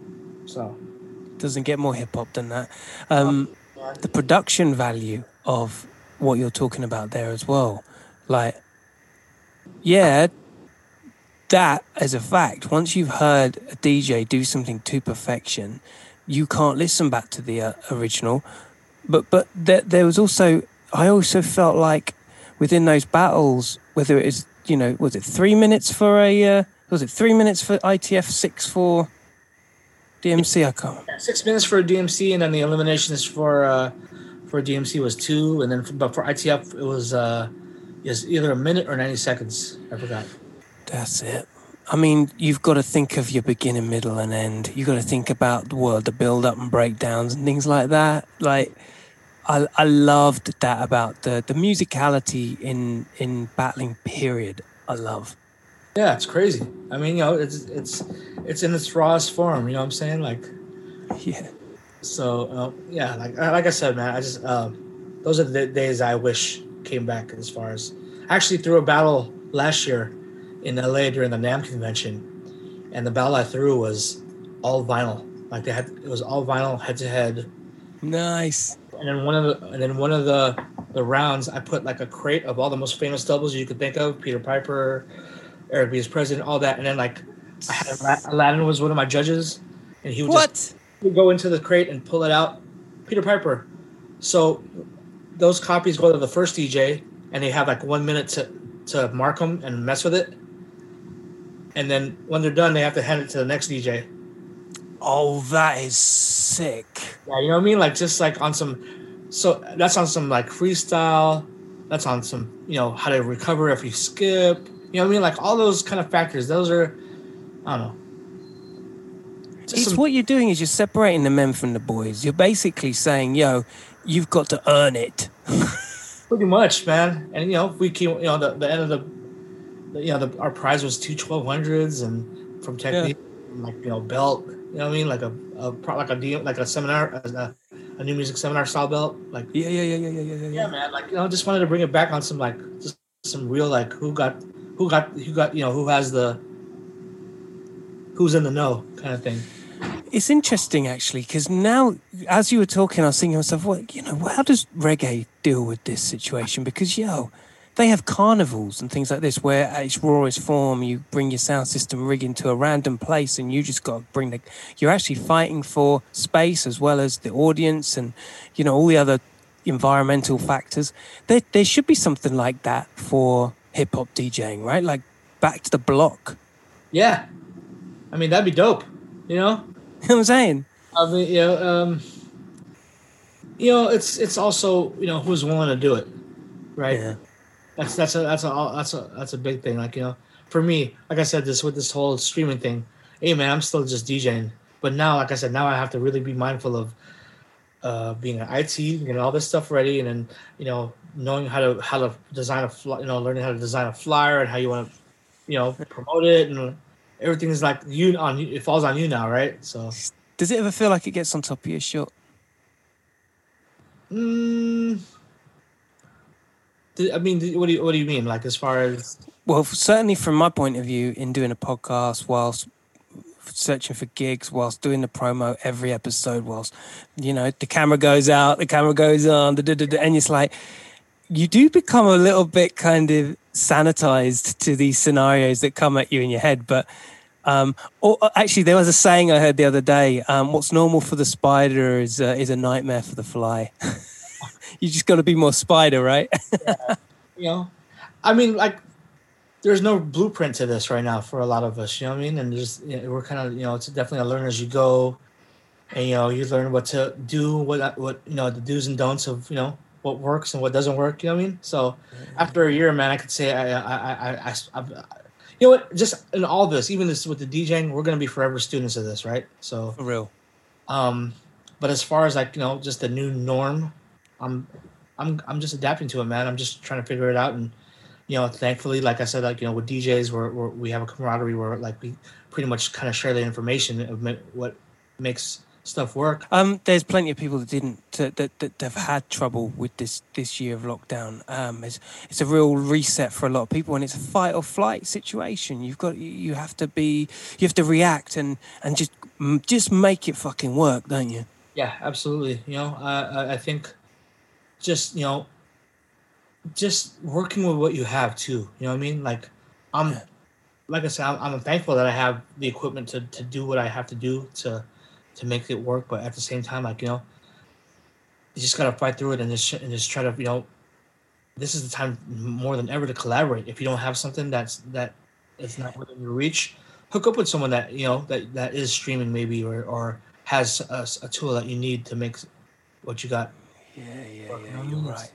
so doesn't get more hip hop than that. Um, oh, the production value of what you're talking about there as well, like, yeah, that is a fact. Once you've heard a D J do something to perfection, you can't listen back to the uh, original. But but there, there was also, I also felt like within those battles, whether it is, you know, was it three minutes for a, uh, was it three minutes for I T F, six for D M C? I can't. Yeah, six minutes for D M C, and then the eliminations for uh, for D M C was two, and then for, but for I T F it was uh, yes either a minute or ninety seconds. I forgot. That's it. I mean, you've got to think of your beginning, middle, and end. You've got to think about the world, the build-up and breakdowns and things like that. Like, I I loved that about the, the musicality in in battling. Period. I love. Yeah, it's crazy. I mean, you know, it's it's it's in its rawest form. You know what I'm saying? Like, yeah. So uh, yeah, like like I said, man, I just uh, those are the days I wish came back. As far as I actually threw a battle last year in L A during the NAMM convention, and the battle I threw was all vinyl. Like they had, it was all vinyl, head to head. Nice. And then one of the and then one of the the rounds, I put like a crate of all the most famous doubles you could think of: Peter Piper, Eric B. as president, all that. And then like I had Aladdin was one of my judges, and he would what? just he would go into the crate and pull it out. Peter Piper. So those copies go to the first D J, and they have like one minute to to mark them and mess with it. And then when they're done, they have to hand it to the next D J. Oh, that is sick. Yeah, you know what I mean? Like just like on some, so that's on some like freestyle. That's on some, you know, how to recover if you skip. You know what I mean? Like all those kind of factors. Those are, I don't know. Just it's some, what you're doing is you're separating the men from the boys. You're basically saying, yo, you've got to earn it. Pretty much, man. And, you know, if we keep, you know, the, the end of the, the you know, the, our prize was two twelve hundreds and from Technique, yeah. like, you know, belt. You know what I mean? Like a, a like a like a seminar, a, a new music seminar style belt. Like yeah, yeah, yeah, yeah, yeah, yeah, yeah. Yeah, man. Like you know, just wanted to bring it back on some like just some real like who got who got who got you know who has the who's in the know kind of thing. It's interesting actually because now, as you were talking, I was thinking to myself, well, you know, how does reggae deal with this situation? Because yo, they have carnivals and things like this where at its rawest form you bring your sound system rig into a random place and you just got to bring the you're actually fighting for space as well as the audience and you know all the other environmental factors. There, there should be something like that for hip-hop DJing, right? Like back to the block. Yeah, I mean that'd be dope, you know. You know what I'm saying? I mean, you know, um, you know, it's it's also you know who's willing to do it, right? Yeah. That's that's a that's a that's a that's a big thing. Like you know, for me, like I said, this with this whole streaming thing. Hey man, I'm still just DJing, but now, like I said, now I have to really be mindful of uh, being an I T, getting all this stuff ready, and then you know, knowing how to how to design a fly, you know, learning how to design a flyer and how you want to, you know, promote it, and everything is like you on you. It falls on you now, right? So, Does it ever feel like it gets on top of your shirt? mm, I mean, what do you what do you mean? Like as far as Well, certainly from my point of view, in doing a podcast whilst searching for gigs, whilst doing the promo every episode, whilst, you know, the camera goes out, the camera goes on, da, da, da, da, and it's like, you do become a little bit kind of sanitized to these scenarios that come at you in your head. But um, or actually, there was a saying I heard the other day, um, what's normal for the spider is, uh, is a nightmare for the fly. You just got to be more spider, right? Yeah. You know, I mean, like, there's no blueprint to this right now for a lot of us. You know what I mean? And just you know, we're kind of, you know, it's definitely a learn as you go, and you know, you learn what to do, what what you know, the do's and don'ts of you know what works and what doesn't work. You know what I mean? So after a year, man, I could say I I I I, I, I you know what? Just in all this, even this with the DJing, we're gonna be forever students of this, right? So For real. Um, but as far as like you know, just the new norm, I'm, I'm, I'm just adapting to it, man. I'm just trying to figure it out, and you know, thankfully, like I said, like you know, with D Js, we're, we're we have a camaraderie where like we pretty much kind of share the information of ma- what makes stuff work. Um, there's plenty of people that didn't that that, that have had trouble with this this year of lockdown. Um, it's it's a real reset for a lot of people, and it's a fight or flight situation. You've got you, you have to be you have to react and and just just make it fucking work, don't you? Yeah, absolutely. You know, I I think just you know, just working with what you have too. You know what I mean? Like, I'm Yeah. like I said, I'm, I'm thankful that I have the equipment to to do what I have to do to. to make it work, but at the same time, like you know, you just gotta fight through it and just and just try to you know, this is the time more than ever to collaborate. If you don't have something that's that is not within your reach, hook up with someone that you know that that is streaming maybe or or has a, a tool that you need to make what you got. Yeah, yeah, work. You know yeah. what I You're mean? right.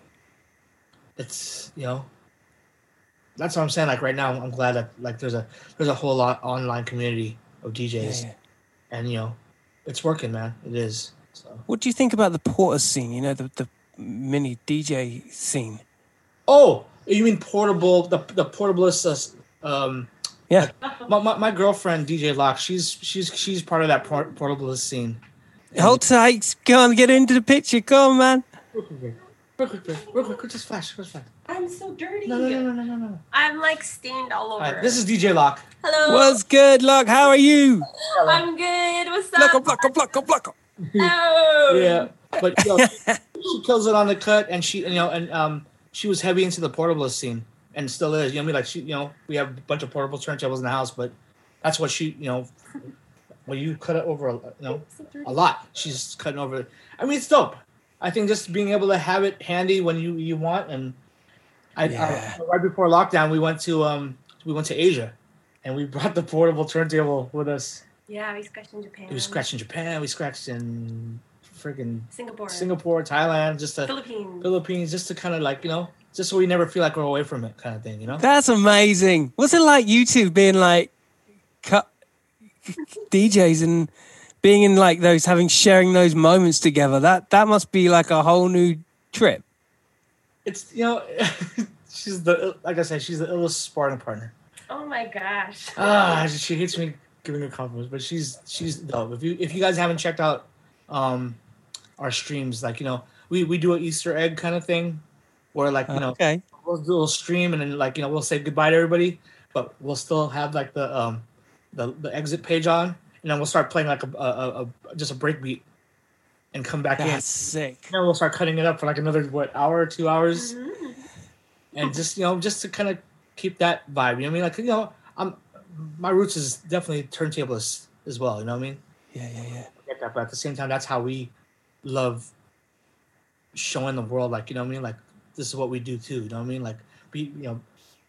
It's you know, that's what I'm saying. Like right now, I'm glad that like there's a there's a whole lot online community of D Js, Yeah, yeah. and you know. It's working, man. It is. So. What do you think about the Porter scene? You know, the the mini D J scene. Oh, you mean portable? The the portablest. Uh, um, Yeah. my, my my girlfriend D J Locke. She's she's she's part of that port, portablest scene. Hold tight. Go on, get into the picture. Come on, man. Real quick, real quick, real quick, real quick. Just flash, just flash. I'm so dirty. No, no, no, no, no, no, no. I'm like stained all over. All right, this is D J Locke. Hello. What's good, Luck? How are you? I'm good. What's Pluck up? up, pluck up, pluck up, pluck up. Oh. Yeah, but you know, she kills it on the cut, and she, you know, and um, she was heavy into the portablest scene, and still is. You know, what I mean, like she, you know, we have a bunch of portable turntables in the house, but that's what she, you know, when you cut it over, you know, a lot. She's cutting over. I mean, it's dope. I think just being able to have it handy when you, you want, and I, Yeah. I right before lockdown, we went to um we went to Asia, and we brought the portable turntable with us. Yeah, we scratched in Japan. We scratched in Japan. We scratched in friggin' Singapore. Singapore, Thailand, just to Philippines. Philippines, just to kind of like you know, just so we never feel like we're away from it, kind of thing, you know. That's amazing. What's it like, you two being like cut D Js and being in like those, having sharing those moments together? That that must be like a whole new trip. It's you know, she's the like I said, she's the illest sparring partner. Oh my gosh. Ah, she hates me giving her compliments, but she's she's dope. If you if you guys haven't checked out um our streams, like you know, we we do an Easter egg kind of thing, where like you know Okay. we'll do a little stream and then like you know we'll say goodbye to everybody, but we'll still have like the um the, the exit page on, and then we'll start playing like a, a, a, a just a break beat, and come back in. That's sick. And then we'll start cutting it up for like another what hour, two hours, Mhm. and just you know just to kind of keep that vibe. You know what I mean? Like you know, I'm my roots is definitely turntablist as well. You know what I mean? Yeah, yeah, yeah. I get that, but at the same time, that's how we love showing the world. Like you know what I mean? Like this is what we do too. You know what I mean? Like be you know,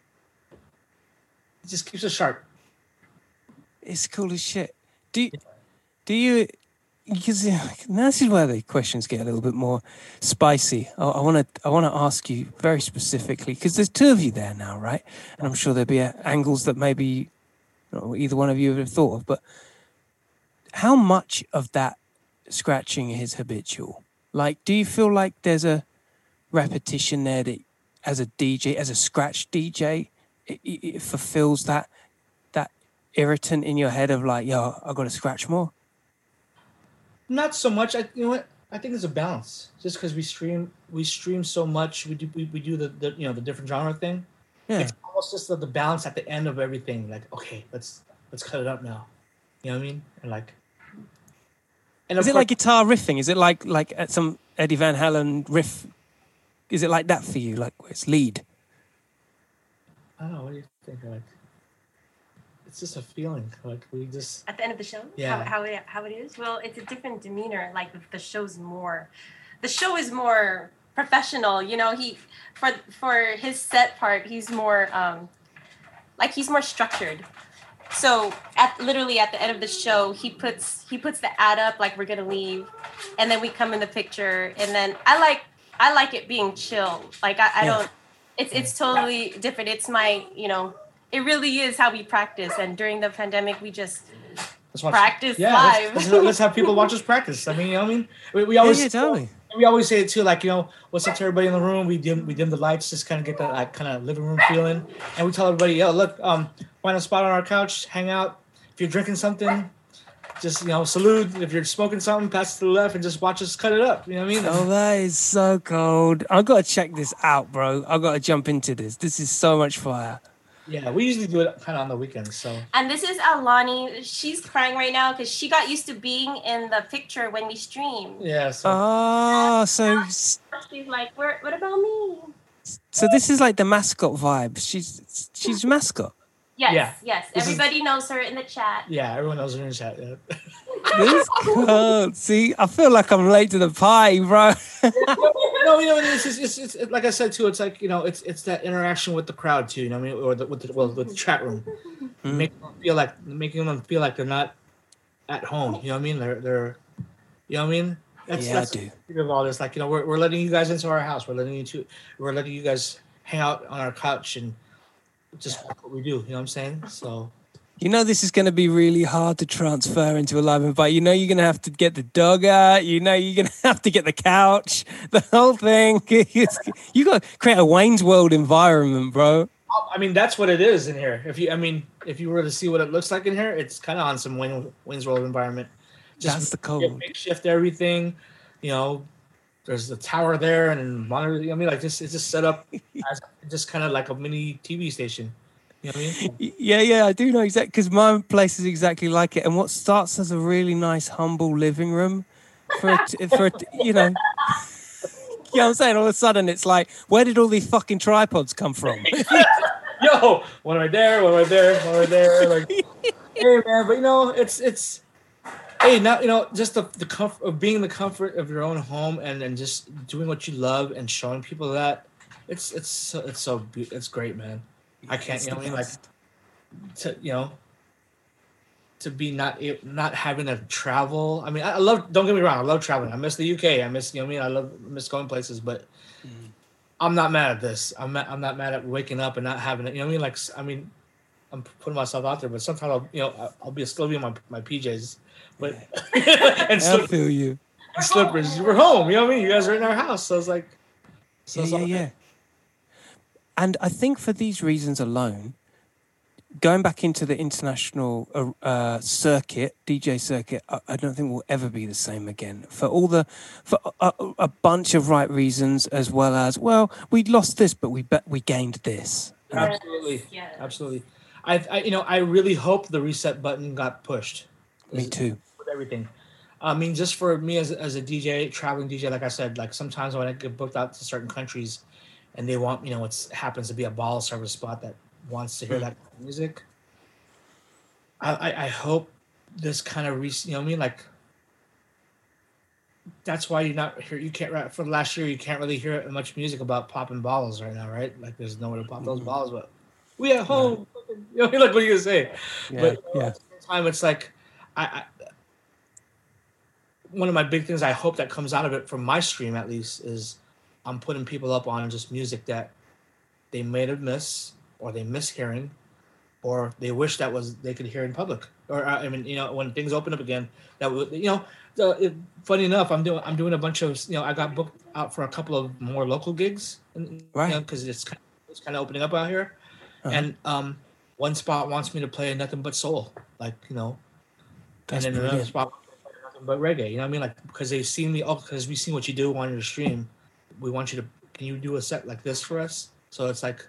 it just keeps us sharp. It's cool as shit. Do you, do you because yeah, this is where the questions get a little bit more spicy. I want to I want to ask you very specifically because there's two of you there now, right? And I'm sure there'll be uh, angles that maybe you know, either one of you have thought of. But how much of that scratching is habitual? Like, do you feel like there's a repetition there that, as a D J, as a scratch D J, it, it, it fulfills that that irritant in your head of like, yo, I got to scratch more? Not so much. I you know what? I think it's a balance. Just because we stream, we stream so much, we do we, we do the, the you know the different genre thing. Yeah. It's almost just the, the balance at the end of everything. Like, okay, let's let's cut it up now. You know what I mean? And like, and Is of it course- like guitar riffing? Is it like like at some Eddie Van Halen riff? Is it like that for you? Like where it's lead? I don't know. What do you think? Like, it's just a feeling. Like we just. At the end of the show, Yeah. how, how it how it is. Well, it's a different demeanor. Like the, the show's more, the show is more professional. You know, he for for his set part, he's more um, like he's more structured. So at literally at the end of the show, he puts he puts the ad up like we're gonna leave, and then we come in the picture, and then I like I like it being chill. Like I, I Yeah. don't. It's it's totally different. It's my you know. It really is how we practice, and during the pandemic, we just Let's watch, practice yeah, live. Let's, let's, let's have people watch us practice. I mean, you know what I mean? We, we always yeah, yeah, totally. we always say it too, like, you know, what's up to everybody in the room? We dim we dim the lights, just kind of get that like kind of living room feeling, and we tell everybody, yo, look, um, find a spot on our couch, hang out. If you're drinking something, just you know, salute. If you're smoking something, pass it to the left, and just watch us cut it up. You know what I mean? Oh, that is so cold. I've got to check this out, bro. I've got to jump into this. This is so much fire. Yeah, we usually do it kind of on the weekends. So And this is Alani. She's crying right now because she got used to being in the picture when we stream. yeah, so Oh, so She's like, Where, what about me? so this is like the mascot vibe. She's she's mascot. Yes, Yeah. yes. This is- Everybody knows her in the chat. yeah, everyone knows we're in the chat. Yeah. This is cool. See, I feel like I'm late to the party, bro. No, you know, it's, it's, it's, it's, it's like I said too. It's like you know, it's it's that interaction with the crowd too. You know, what I mean, or the, with the well, with the chat room, making them feel like making them feel like they're not at home. You know what I mean? They're they're, you know what I mean? That's, Yeah, I that's do. the thing of all this. Like you know, we're we're letting you guys into our house. We're letting you to, we're letting you guys hang out on our couch and just watch what we do. You know what I'm saying? So You know this is going to be really hard to transfer into a live invite. You know you're going to have to get the dog out. You know you're going to have to get the couch, the whole thing. You got to create a Wayne's World environment, bro. I mean, that's what it is in here. If you, I mean, if you were to see what it looks like in here, it's kind of on some Wayne, Wayne's World environment. That's the code. Makeshift everything, you know. There's the tower there, and then monitor. I mean, like this, it's just set up as just kind of like a mini T V station. You know what I mean? Yeah, yeah, I do know exactly because my place is exactly like it. And what starts as a really nice, humble living room for a t- for a t- you know, you know what I'm saying? All of a sudden, it's like, where did all these fucking tripods come from? Yo, one right there, one right there, one right there. Like, hey man, but you know, it's it's. Hey, now you know just the the comfort of being in the comfort of your own home and, and just doing what you love and showing people that it's it's so, it's so be- it's great, man. I can't, It's you know, the what I mean, like best. to you know to be not a- not having to travel. I mean, I, I love. Don't get me wrong, I love traveling. I miss the U K. I miss you know what I mean. I love I miss going places, but I'm not mad at this. I'm not, I'm not mad at waking up and not having it. You know what I mean? Like s- I mean, I'm putting myself out there, but sometimes I'll you know I'll, I'll be still be in my my P Js, but and, I slip, feel you. and slippers. We're home. You know what I mean? You guys are in our house, so it's like, so Yeah, it's yeah, all- yeah. And I think for these reasons alone, going back into the international uh, uh, circuit, D J circuit, I, I don't think will ever be the same again. For all the, for a, a, a bunch of right reasons, as well as well, we lost this, but we bet we gained this. And I- Absolutely, Yes. absolutely. I, I, you know, I really hope the reset button got pushed. me too. With everything. I mean, just for me as, as a D J, traveling D J, like I said, like sometimes when I get booked out to certain countries, and they want, you know, it happens to be a ball service spot that wants to hear that kind of music. I, I, I hope this kind of, re- you know what I mean, like. That's why you're not here. You can't for the last year. You can't really hear much music about popping bottles right now, right? Like there's nowhere to pop those bottles, but we at home. You know, like what are you gonna say? Yeah, but you know, yeah. at the same time, it's like I, I one of my big things I hope that comes out of it from my stream at least is I'm putting people up on just music that they may have missed or they miss hearing or they wish that was they could hear in public. Or I mean, you know, when things open up again, that would, you know, the, it, funny enough, I'm doing I'm doing a bunch of, you know, I got booked out for a couple of more local gigs, right? Because you know, it's kind of, it's kind of opening up out here, uh-huh. and um, one spot wants me to play nothing but soul, like you know, That's and then brilliant. Another spot nothing but reggae. You know what I mean? Like because they've seen me, oh, because we've seen what you do on your stream, we want you to, can you do a set like this for us? So it's like,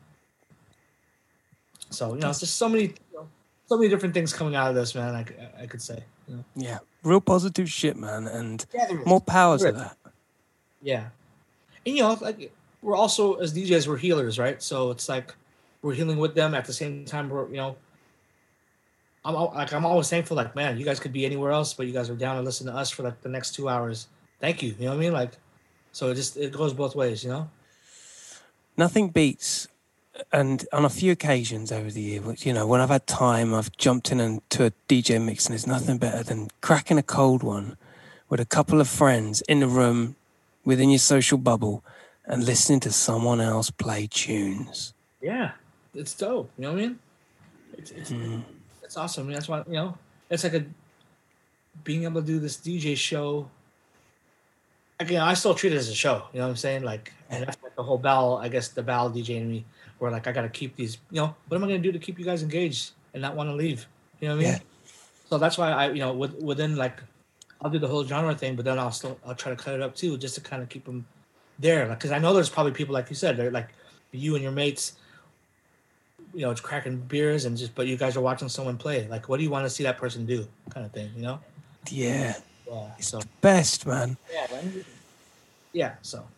so you know, it's just so many. You know, So many different things coming out of this, man. I, I could say. You know? Yeah, real positive shit, man, and yeah, more power to that. Yeah, and you know, like we're also as D Js, we're healers, right? So it's like we're healing with them at the same time. We're, you know, I'm like I'm always thankful. Like, man, you guys could be anywhere else, but you guys are down to listen to us for like the next two hours. Thank you. You know what I mean? Like, so it just it goes both ways. You know, nothing beats. And on a few occasions over the year, you know, when I've had time, I've jumped in into a D J mix, and there's nothing better than cracking a cold one with a couple of friends in the room within your social bubble and listening to someone else play tunes. Yeah, it's dope. You know what I mean? It's it's, mm. it's awesome. I mean, that's why, you know, it's like a being able to do this D J show. Again, I still treat it as a show. You know what I'm saying? Like, and that's like the whole Bal, I guess, the Bal D J in me. Where like I gotta keep these, you know, what am I gonna do to keep you guys engaged and not want to leave? You know what I mean? Yeah. So that's why I, you know, with, within like, I'll do the whole genre thing, but then I'll still I'll try to cut it up too, just to kind of keep them there. Like, cause I know there's probably people like you said, they're like you and your mates, you know, it's cracking beers and just, but you guys are watching someone play. Like, what do you want to see that person do? Kind of thing, you know? Yeah. Yeah. It's so the best, man. Yeah. Man. Yeah. So.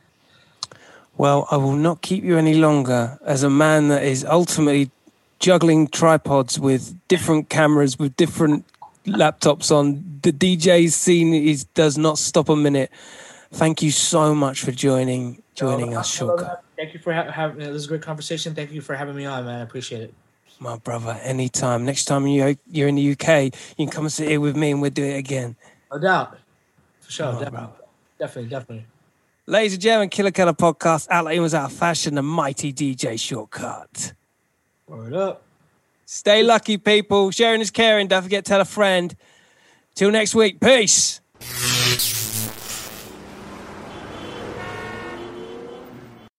Well, I will not keep you any longer as a man that is ultimately juggling tripods with different cameras, with different laptops on. The D J scene is, does not stop a minute. Thank you so much for joining joining us, Shortcut. Thank you for ha- having this is a great conversation. Thank you for having me on, man. I appreciate it. My brother, anytime. Next time you, you're in the U K, you can come and sit here with me and we'll do it again. No doubt. For sure. Oh, definitely. definitely. Definitely. Ladies and gentlemen, Killer Keller Podcast, out like it was out of fashion, the mighty D J Shortcut. Word up. Stay lucky, people. Sharing is caring. Don't forget to tell a friend. Till next week. Peace.